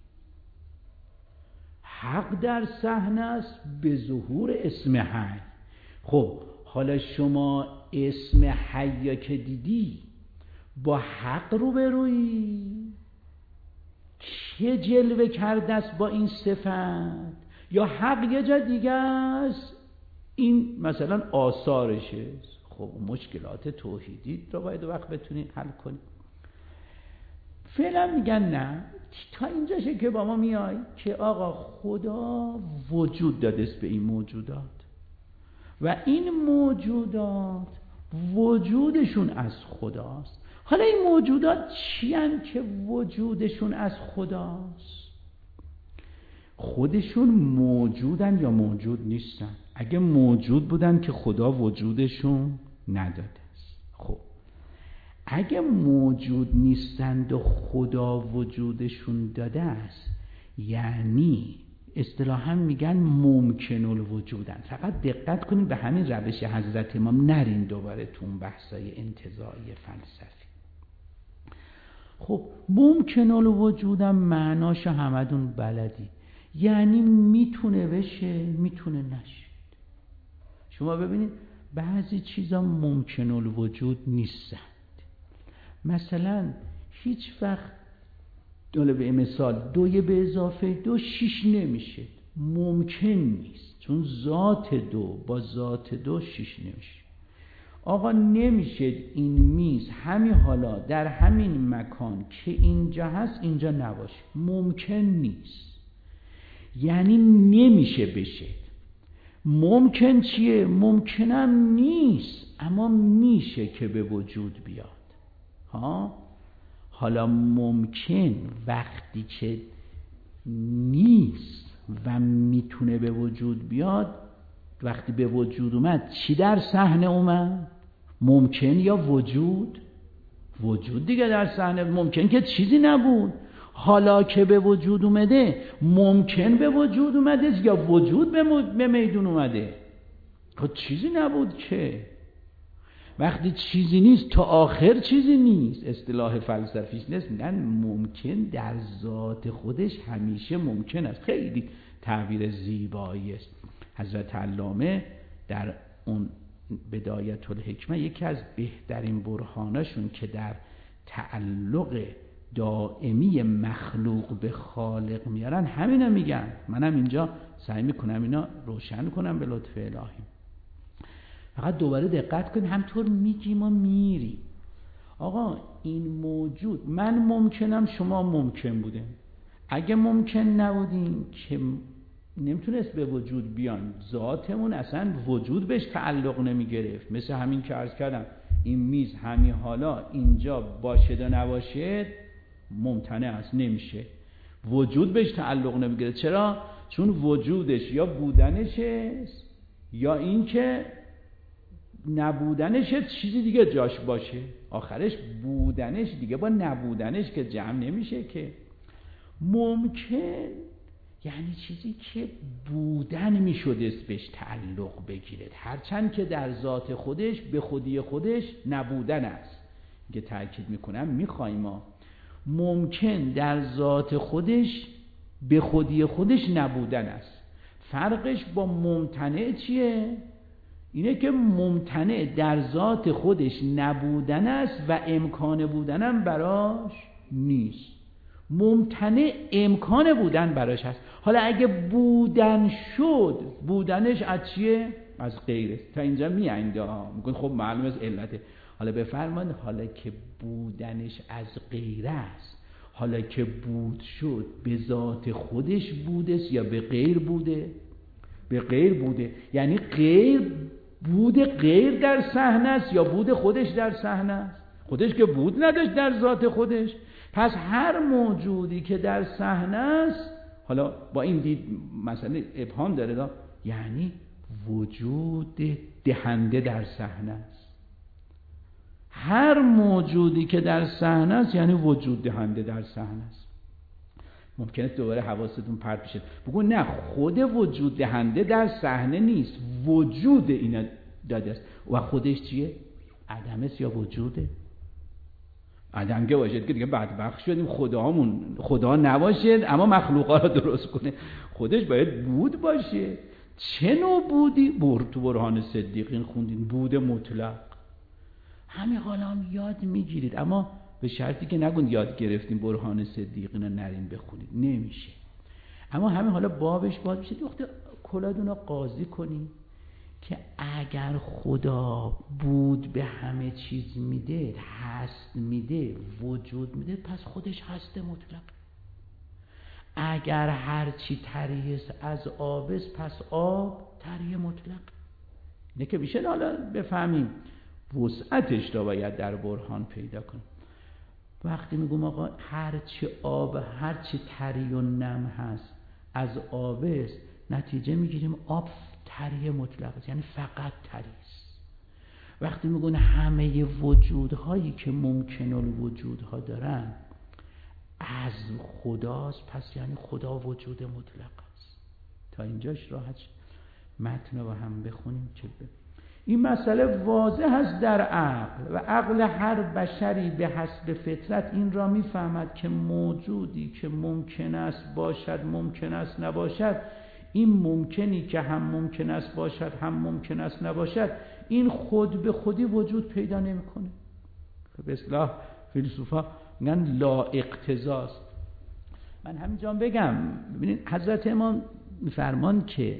حق در صحنه است به ظهور اسم حی. خب حالا شما اسم حی که دیدی با حق روبرویی، چه جلوه کرده است با این صفت؟ یا حق یه جا دیگه است، این مثلا آثارشه. خب مشکلات توحیدی رو باید وقت بتونید حل کنید. فعلا میگن نه، تا اینجاشه که با ما میای که آقا خدا وجود داده است به این موجودات و این موجودات وجودشون از خداست. حالا این موجودات چی هن که وجودشون از خداست؟ خودشون موجودن یا موجود نیستن؟ اگه موجود بودن که خدا وجودشون نداده است. خب اگه موجود نیستند و خدا وجودشون داده است، یعنی اصطلاحاً میگن ممکن الوجودن. فقط دقت کنید به همین روش حضرت امام، نرین دوباره تو اون بحثای انتزاعی فلسفی. خب ممکن الوجودن معناش همدون بلدی، یعنی میتونه بشه میتونه نشه. شما ببینید بعضی چیزا ممکن الوجود نیستند. مثلا هیچ وقت به مثال 2 به اضافه 2 6 نمیشه، ممکن نیست، چون ذات 2 با ذات 2 6 نمیشه. آقا نمیشه این میز همین حالا در همین مکان که اینجا هست اینجا نباشه، ممکن نیست، یعنی نمیشه بشه. ممکن چیه؟ ممکنم نیست اما میشه که به وجود بیاد. حالا ممکن وقتی که نیست و میتونه به وجود بیاد، وقتی به وجود اومد چی در صحنه اومد؟ ممکن یا وجود؟ وجود دیگه در صحنه. ممکن که چیزی نبود، حالا که به وجود اومده ممکن به وجود اومده یا وجود به میدون اومده؟ خب چیزی نبود که. وقتی چیزی نیست تا آخر چیزی نیست. اصطلاح فلسفیش نیست، میگن ممکن در ذات خودش همیشه ممکن است. خیلی تعبیر زیبایی است. حضرت علامه در اون بدایت الحکمه یکی از بهترین برهانشون که در تعلق دائمی مخلوق به خالق میارن همینا میگن. منم اینجا سعی میکنم اینا روشن کنم به لطف الهی. فقط دوباره دقت کنید، همطور میگیم و میریم. آقا این موجود، من ممکنم شما ممکن بوده، اگه ممکن نبودیم که نمیتونست به وجود بیان، ذاتمون اصلا وجود بهش تعلق نمیگرفت. مثل همین که عرض کردم این میز همین حالا اینجا باشد و نباشد ممتنع است، نمیشه، وجود بهش تعلق نمیگیره. چرا؟ چون وجودش یا بودنش است یا این که نبودنش چیزی دیگه جاش باشه. آخرش بودنش دیگه با نبودنش که جمع نمیشه که. ممکن یعنی چیزی که بودن میشدست بهش تعلق بگیرد، هرچند که در ذات خودش به خودی خودش نبودن است. که تأکید میکنم میخوایم ما ممکن در ذات خودش به خودی خودش نبودن است. فرقش با ممتنع چیه؟ اینه که ممتنع در ذات خودش نبودن است و امکان بودنم براش نیست. ممتنع امکان بودن براش هست. حالا اگه بودن شد، بودنش از چیه؟ از غیره. تا اینجا میایید میگن خب معلوم از علته. حالا بفرمایید حالا که بودنش از غیره است، حالا که بود شد به ذات خودش بودست یا به غیر بوده؟ به غیر بوده. یعنی غیر بود، غیر در صحنه است یا بود خودش در صحنه است؟ خودش که بود نداشت در ذات خودش. پس هر موجودی که در صحنه است، حالا با این دید مثلا ابهام داره، یعنی وجود دهنده در صحنه است. هر موجودی که در صحنه است یعنی وجود دهنده در صحنه است. ممکنه دوباره حواستون پرت بشه بگو نه، خود وجود دهنده در صحنه نیست، وجود اینا داده است. و خودش چیه؟ عدم است یا وجوده؟ عدم که باشد که دیگه بدبخت شدیم، خدا نباشد اما مخلوقا رو درست کنه. خودش باید بود باشه. چه نوع بودی؟ تو برهان صدیقین خوندین بود مطلق. همین حالا هم یاد میگیرید، اما به شرطی که نگون یاد گرفتیم برهان صدیقین رو نرین بخونید، نمیشه. اما همین حالا بابش باید میشه دختر کلادون رو قاضی کنیم که اگر خدا بود به همه چیز میده، هست میده، وجود میده، پس خودش هست مطلق. اگر هر چی طریست از آبست، پس آب طری مطلق. اینه که میشه حالا بفهمیم وسعتش را باید در برهان پیدا کنیم. وقتی میگم آقا هرچی آب، هرچی طری و نم هست از آبست، نتیجه میگیریم آب طری مطلق است، یعنی فقط طری است. وقتی میگن همه وجودهایی که ممکن الوجودها دارن از خداست، پس یعنی خدا وجود مطلق است. تا اینجاش راحت متن رو هم بخونیم که این مسئله واضح است در عقل، و عقل هر بشری به حسب فطرت این را میفهمد که موجودی که ممکن است باشد، ممکن است نباشد، این ممکنی که هم ممکن است باشد هم ممکن است نباشد، این خود به خودی وجود پیدا نمیکنه. به اصطلاح فیلسوفا میگن لا اقتضاست. من همینجا بگم، ببینید حضرت امام میفرمان که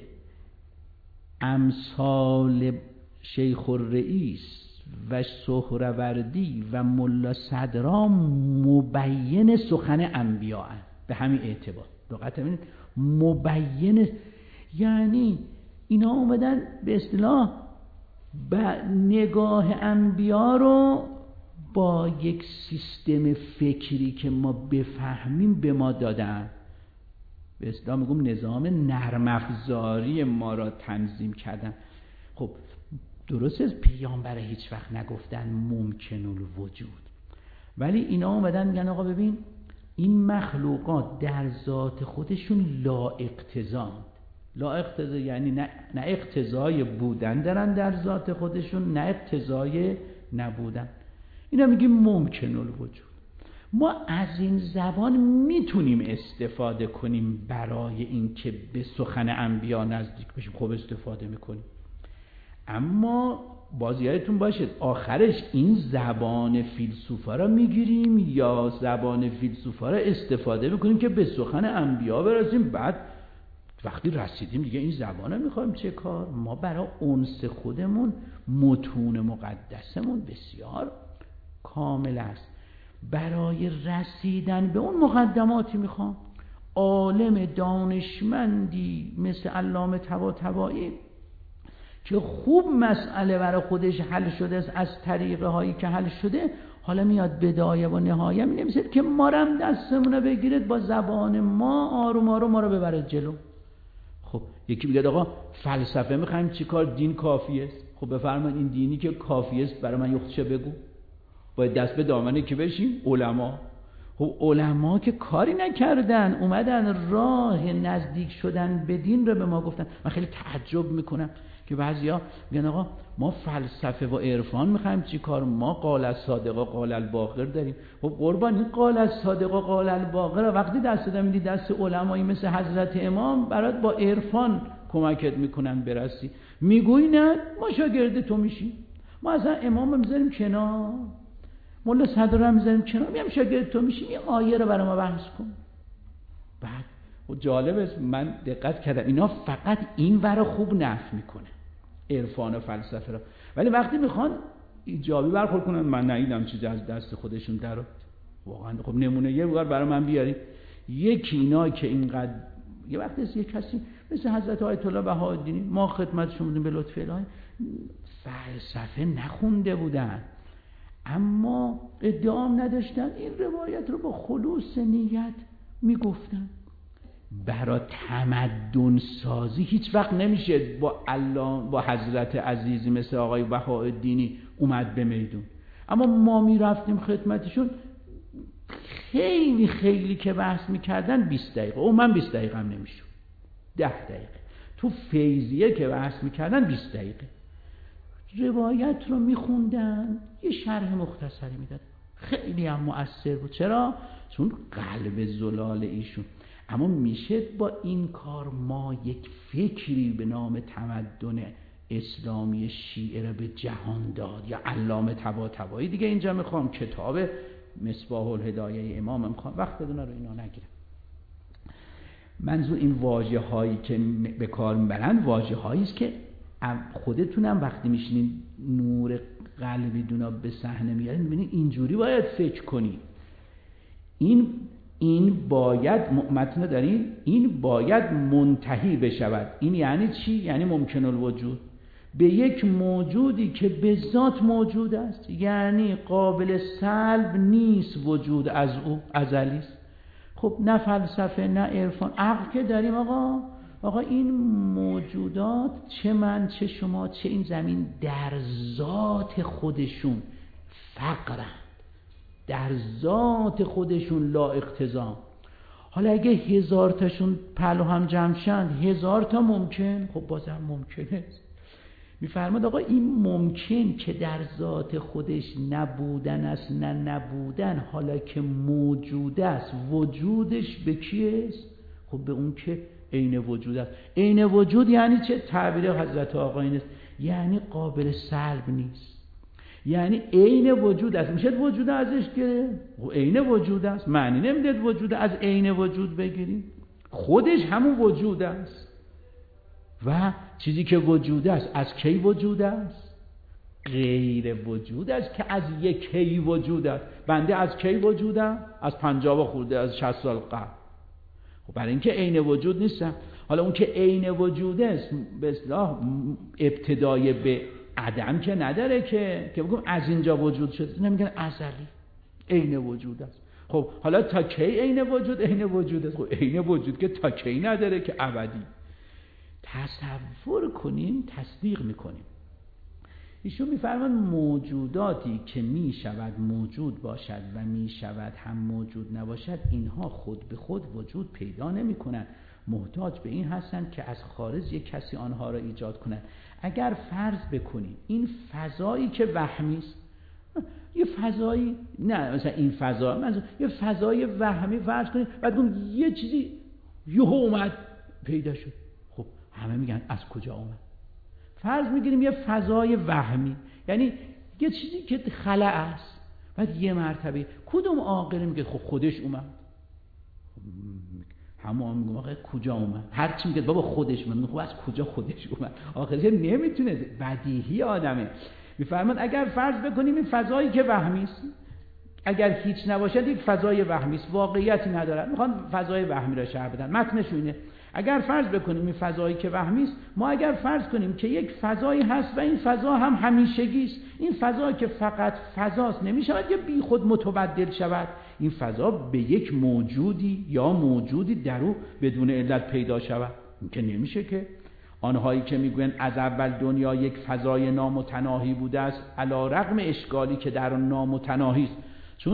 امثال شیخ الرئیس و سهروردی و ملا صدرا مبین سخن انبیاء. به همین اعتبار لغت ببینید مبین، یعنی اینا اومدن به اصطلاح با نگاه انبیا رو با یک سیستم فکری که ما بفهمیم به ما دادن. به اصطلاح میگم نظام نرم افزاری ما را تنظیم کردن. خب درست است پیامبر هیچ وقت نگفتن ممکن الوجود، ولی اینا اومدن میگن آقا ببین این مخلوقات در ذات خودشون لا اقتضا. لا اقتضا یعنی نه اقتضای بودن دارن در ذات خودشون، نه اقتضای نبودن. اینا میگیم ممکن الوجود. ما از این زبان میتونیم استفاده کنیم برای این که به سخن انبیا نزدیک بشیم. خب استفاده میکنیم، اما باز یادتون باشه آخرش این زبان فیلسوفا را میگیریم یا زبان فیلسوفا را استفاده میکنیم که به سخن انبیا برسیم. بعد وقتی رسیدیم دیگه این زبان را میخوایم چه کار؟ ما برای انس خودمون متون مقدسمون بسیار کامل است. برای رسیدن به اون مقدماتی میخوام. عالم دانشمندی مثل علامه طباطبایی که خوب مسئله برای خودش حل شده است از طریقه هایی که حل شده، حالا میاد بدایه و نهایه می نویسه که ما رم دستمونه بگیرید با زبان ما آروم آروم ما رو ببرد جلو. خب یکی میگه آقا فلسفه میخوایم چیکار؟ دین کافی است. خب بفرمایید این دینی که کافی است برای من یه چه بگو؟ باید دست به دامنه که بشیم علما. خب علما که کاری نکردن، اومدن راه نزدیک شدن به دین رو به ما گفتن. من خیلی تعجب میکنم که بعضیا میگن آقا ما فلسفه و عرفان میخوایم چی کار؟ ما قال الصادق و قال الباقر داریم. خب قربان، این قال الصادق و قال الباقر وقتی دست دادن میدی دست علمایی مثل حضرت امام، برات با عرفان کمکت میکنن برسی. میگوی نه ما شاگرد تو میشیم، ما اصلا امام میذاریم کنار، مولا صدر رو میذاریم کنار، میام شاگرد تو میشیم، یه آیه رو برای ما بحث کن. بعد و جالب است، من دقت کردم اینا فقط این ور خوب نفی میکنه عرفان و فلسفه را، ولی وقتی میخوان ایجابی برخورد کنن من ندیدم چیزی از دست خودشون در واقعا. خب نمونه یه بار برای من بیاریم. یکی اینا که اینقدر یه وقتی یه کسی مثل حضرت آیت الله بهاءالدین، ما خدمتشون بودیم به لطف الهی، فلسفه نخونده بودن اما ادعام نداشتن، این روایت رو با خلوص نیت میگفتن. برای تمدن سازی هیچ وقت نمیشه با حضرت عزیزی مثل آقای بهاءالدینی اومد به میدون، اما ما میرفتیم خدمتشون، خیلی خیلی که بحث میکردن 20 دقیقه، او من 20 دقیقه هم نمیشد، 10 دقیقه. تو فیضیه که بحث میکردن 20 دقیقه روایت رو میخوندن، یه شرح مختصری میداد، خیلی هم مؤثر بود. چرا؟ چون قلب زلال ایشون. اما میشه با این کار ما یک فکری به نام تمدن اسلامی شیعه رو به جهان داد؟ یا علامه طباطبایی دیگه اینجا میخوام کتاب مصباح الهدایه امام میخوام وقت بدونه رو اینا نگیرم. منظور این واژه هایی که به کار میبرن واژه هایی است که خودتونم وقتی میشینین نور قلبیتون به صحنه میارین میبینین اینجوری باید فکر کنی. این باید متن دارین، این باید منتهی بشود. این یعنی چی؟ یعنی ممکن الوجود، به یک موجودی که به ذات موجود است، یعنی قابل سلب نیست وجود از او، ازلی است. خب نه فلسفه نه عرفان، عقل که داریم آقا این موجودات چه من چه شما چه این زمین در ذات خودشون فقرند، در ذات خودشون لا اقتضا. حالا اگه 1000 تاشون پهلو هم جمع شن 1000 تا ممکن، خب بازم ممکنه. میفرماد آقا این ممکن که در ذات خودش نبودن است نه نبودن، حالا که موجود است وجودش به کیست؟ خب به اون که عین وجود است. عین وجود یعنی چه؟ تعبیر حضرت آقایان است، یعنی قابل سلب نیست، یعنی عین وجود است. میشه وجود ازش گرفت؟ و عین وجود است، معنی نمیده وجود از عین وجود بگیریم، خودش همون وجود است. و چیزی که وجود است از کی وجود است؟ غیر وجود است که از یک کی وجود است. بنده از کی وجودم؟ از 50 خورده، از 60 سال قبل. خب برای اینکه عین وجود نیستم. حالا اون که عین وجود است به اصطلاح ابتدای به عدم که نداره که بگم از اینجا وجود شد، نمیگن ازلی، عین وجود است. خب حالا تا کی عین وجود؟ عین وجود است. خب عین وجود که تا کی نداره که ابدی. تصور کنیم تصدیق میکنیم. ایشون میفرمان موجوداتی که میشود موجود باشد و میشود هم موجود نباشد، اینها خود به خود وجود پیدا نمیکنند، محتاج به این هستند که از خارج یک کسی آنها را ایجاد کنند. اگر فرض بکنیم این فضایی که وهمی است، یه فضایی، نه مثلا این فضا، مثلا یه فضای وهمی فرض کنیم، بعد یه چیزی یهو اومد پیدا شد، خب همه میگن از کجا اومد؟ فرض میگیریم یه فضای وهمی، یعنی یه چیزی که خلأ است، بعد یه مرتبه کدوم عاقل میگه خب خودش اومد؟ همون میگم آقا کجا اومد؟ هر چی میگه بابا خودش اومد، خب از کجا خودش اومد؟ آخرش نمیتونه، بدیهی آدمه. میفرمان اگر فرض بکنیم این فضایی که وهمی است، اگر هیچ نباشد یک فضای وهمی است، واقعیتی نداره، میخوان فضای وهمی را شرح بدن. متنش اینه اگر فرض بکنیم این فضایی که وهمی است، ما اگر فرض کنیم که یک فضایی هست و این فضا هم همیشگی است، این فضا که فقط فضاست نمیشود که بی خود متبدل شود، این فضا به یک موجودی یا موجودی در او بدون علت پیدا شود، این که نمیشه. که آنهایی که میگوین از اول دنیا یک فضای نامتناهی بوده است، علی رغم اشکالی که در آن نامتناهی است، چون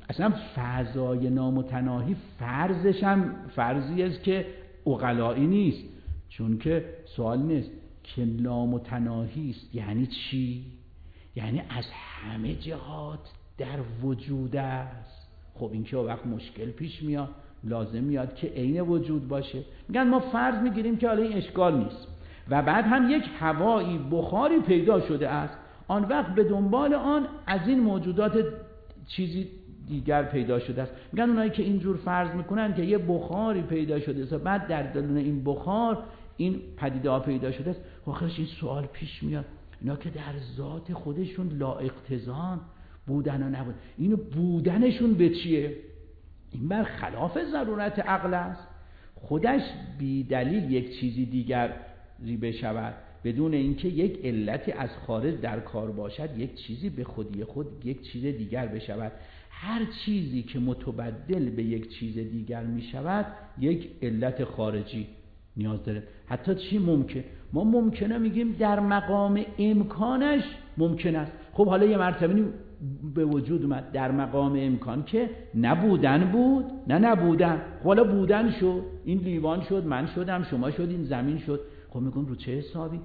اصلا فضای نامتناهی فرضش هم فرضی است که عقلایی نیست، چون که سوال نیست که نامتناهی است یعنی چی؟ یعنی از همه جهات در وجود است. خب این که وقت مشکل پیش میاد، لازم میاد که عین وجود باشه. میگن ما فرض میگیریم که حالا این اشکال نیست و بعد هم یک هوایی بخاری پیدا شده است، آن وقت به دنبال آن از این موجودات چیزی دیگر پیدا شده است. میگن اونایی که اینجور فرض میکنن که یه بخاری پیدا شده است و بعد در درون این بخار این پدیده ها پیدا شده است، آخرش این سوال پیش میاد اینا که در ذات خودشون لا اقتضان بودن و نبود، اینو بودنشون به چیه؟ این بر خلاف ضرورت عقل است. خودش بی دلیل یک چیزی دیگری بشود بدون اینکه یک علتی از خارج در کار باشد، یک چیزی به خودی خود یک چیز دیگر بشود. هر چیزی که متبدل به یک چیز دیگر می شود یک علت خارجی نیاز داره. حتی چی ممکن؟ ما ممکنه میگیم در مقام امکانش ممکن است. خب حالا یه مرتبه به وجود اومد در مقام امکان که نبودن بود، نه نبودن، حالا بودن شد، این لیوان شد، من شدم، شما شد، این زمین شد. خب میگم رو چه حسابی؟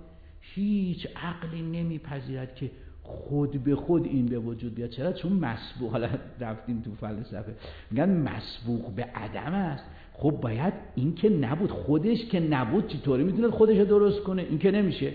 هیچ عقلی نمیپذیرد که خود به خود این به وجود بیاد. چرا؟ چون مسبوق، حالا رفتیم تو فلسفه، میگن مسبوق به عدم است. خب باید این که نبود، خودش که نبود چطوری میتونه خودش رو درست کنه؟ این که نمیشه.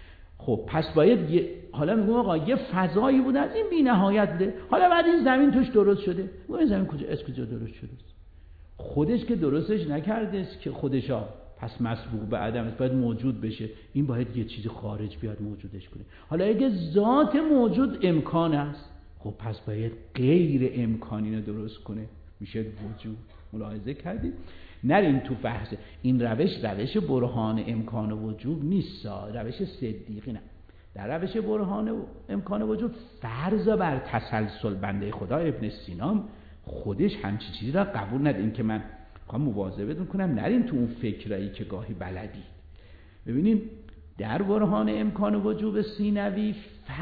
خب پس باید حالا میگم آقا یه فضایی بود از این بی نهایت ده، حالا بعد این زمین توش درست شده. این زمین کجا درست شده است؟ خودش که درستش نکرده است که خودشا، پس مسبوق به عدم است، باید موجود بشه. این باید یه چیز خارج بیاد موجودش کنه. حالا اگه ذات موجود امکان است، خب پس باید غیر امکانی رو درست کنه، میشه وجود. ملاحظه کردید؟ نریم تو بحث این روش برهان امکان وجود نیست، روش صدیقی نه. در روش برهان امکان وجود فرض بر تسلسل بنده خدا ابن سینا خودش همچی چیزی را قبول نداره. این که من میخوام مواظبتون کنم نریم تو اون فکرایی که گاهی بلدید. ببینیم در برهان امکان وجود سینوی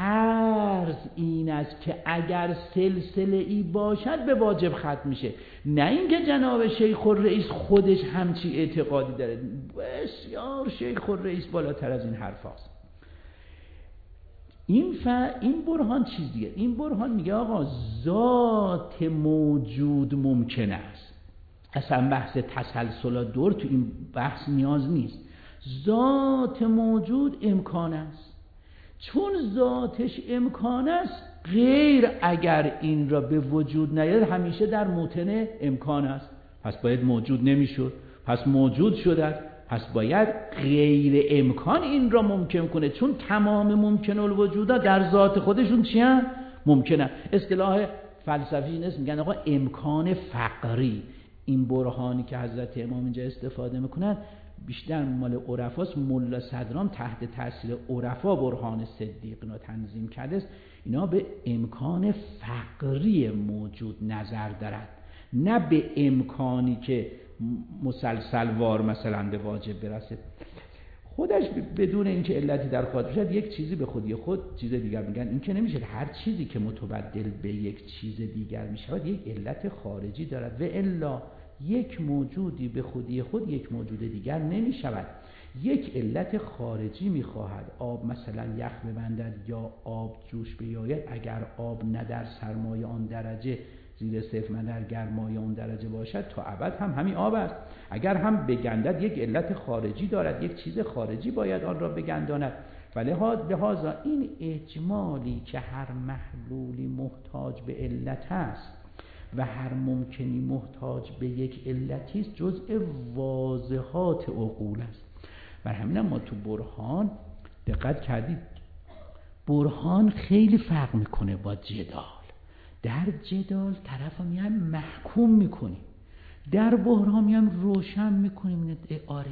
فرض این است که اگر سلسله ای باشد به واجب ختم میشه، نه اینکه جناب شیخ الرئیس خودش همچی اعتقادی داره. بسیار شیخ الرئیس بالاتر از این حرف هاست. این برهان چیز دیگه. این برهان میگه آقا ذات موجود ممکن است. اصلا بحث تسلسل دور تو این بحث نیاز نیست. ذات موجود امکان است. چون ذاتش امکان است، غیر اگر این را به وجود نیاد همیشه در موطن امکان است، پس باید موجود نمیشد. پس موجود شده، پس باید غیر امکان این را ممکن کنه، چون تمام ممکن الوجودا در ذات خودشون چی هم؟ ممکنه. اصطلاح فلسفی نیست، میگن آقا امکان فقری. این برهانی که حضرت امام اینجا استفاده میکنن بیشتر مال عرفاست. ملا صدرام تحت تاثیر عرفا برهان صدیق را تنظیم کرده است. اینا به امکان فقری موجود نظر دارند، نه به امکانی که مسلسل وار مثلا به واجب برسه. خودش بدون اینکه علتی در خود باشد یک چیزی به خودی خود چیز دیگر میگن. این که نمیشه. هر چیزی که متبدل به یک چیز دیگر میشود یک علت خارجی دارد و الا یک موجودی به خودی خود یک موجود دیگر نمیشود. یک علت خارجی میخواهد. آب مثلا یخ ببندد یا آب جوش بیاید، اگر آب نه در سرمایه آن درجه زیر صفر نه در گرمای اون درجه باشد تا ابد هم همین آب است. اگر هم بگندد یک علت خارجی دارد، یک چیز خارجی باید آن را بگنداند. ولی لحاظا این اجمالی که هر محلولی محتاج به علت است و هر ممکنی محتاج به یک علتی است جزء واضحات عقول است. بر همین ما تو برهان دقت کردید، برهان خیلی فرق میکنه با جدال. در جدال طرف رو میان محکوم میکنیم، در برهان میان روشن میکنیم. آره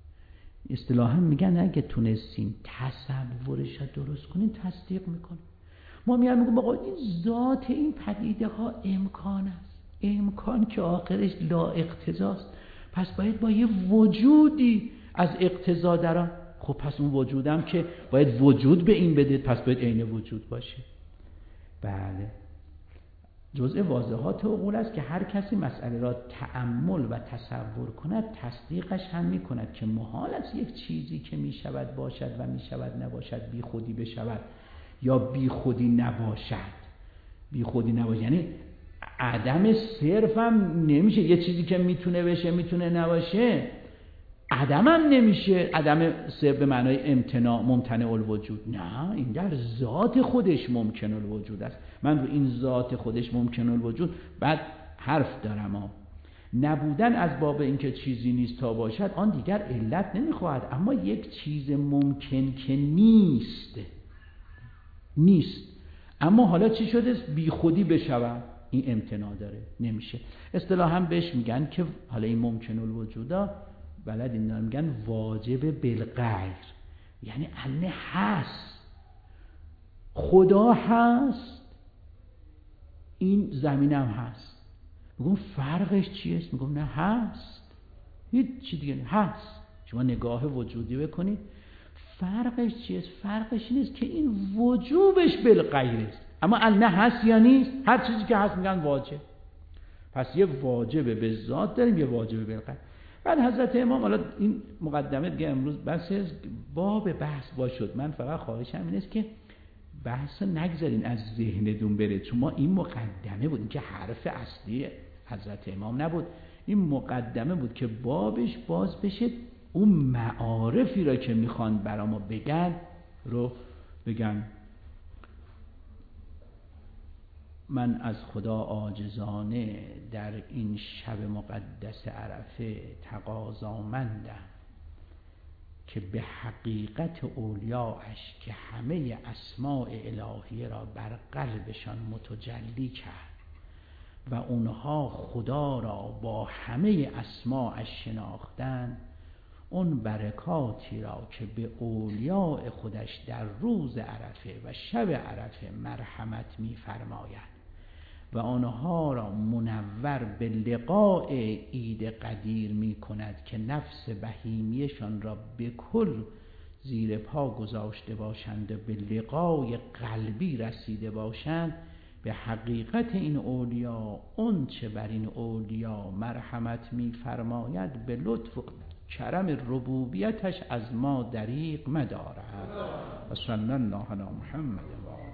اصطلاحا میگن اگه تونستین تصورش رو درست کنین تصدیق میکنیم. ما میان میگم آقا این ذات این پدیده ها امکان است. امکان که آخرش لا اقتضاست، پس باید با یه وجودی از اقتضا دران. خب پس اون وجودم که باید وجود به این بده، پس باید عین وجود باشه. بله جزء واضحات عقول است که هر کسی مسئله را تأمل و تصور کند تصدیقش هم می کند که محال است یک چیزی که می شود باشد و می شود نباشد بی خودی بشود یا بی خودی نباشد. بی خودی نباشد یعنی عدم صرف هم نمیشه. یه چیزی که میتونه بشه میتونه نباشه عدم هم نمیشه. عدم صرف به معنای امتناع ممتنع الوجود، نه، این در ذات خودش ممکن الوجود است. من رو این ذات خودش ممکن الوجود بعد حرف دارم. نبودن از باب اینکه چیزی نیست تا باشد آن دیگر علت نمیخواهد، اما یک چیز ممکن که نیست اما حالا چی شده بی خودی بشود، این امتناع داره، نمیشه. اصطلاحاً بهش میگن که حالا این ممکن الوجودا بلد اینا میگن واجب بالغیر، یعنی الله هست، خدا هست، این زمینم هست. میگم فرقش چیه؟ میگم نه هست، هیچ چی دیگه هست. شما نگاه وجودی بکنید فرقش چیه؟ فرقش اینه که این وجوبش بالغیر است، اما الله هست یا نیست؟ هر چیزی که هست میگن واجب. پس یه واجب به ذات داریم، یه واجب بالغیر. بعد حضرت امام، حالا این مقدمه دیگه امروز بس باب بحث شد. من فقط خواهشم این است که بحث نگذارین از ذهنتون بره، چون ما این مقدمه بود، این که حرف اصلی حضرت امام نبود، این مقدمه بود که بابش باز بشه اون معارفی را که میخوان برا ما بگن رو بگن. من از خدا عاجزانه در این شب مقدس عرفه تقاضامندم که به حقیقت اولیاءش که همه اسماء الهیه را بر قلبشان متجلی کرد و اونها خدا را با همه اسماءش شناختند، اون برکاتی را که به اولیاء خودش در روز عرفه و شب عرفه مرحمت می‌فرماید و آنها را منور به لقاء عید قدیر می کند که نفس بهیمیشان را به کل زیر پا گذاشته باشند و به لقای قلبی رسیده باشند، به حقیقت این اولیا اون چه بر این اولیا مرحمت می فرماید به لطف و کرم ربوبیتش از ما دریغ مدارد. و صلی الله علی محمد.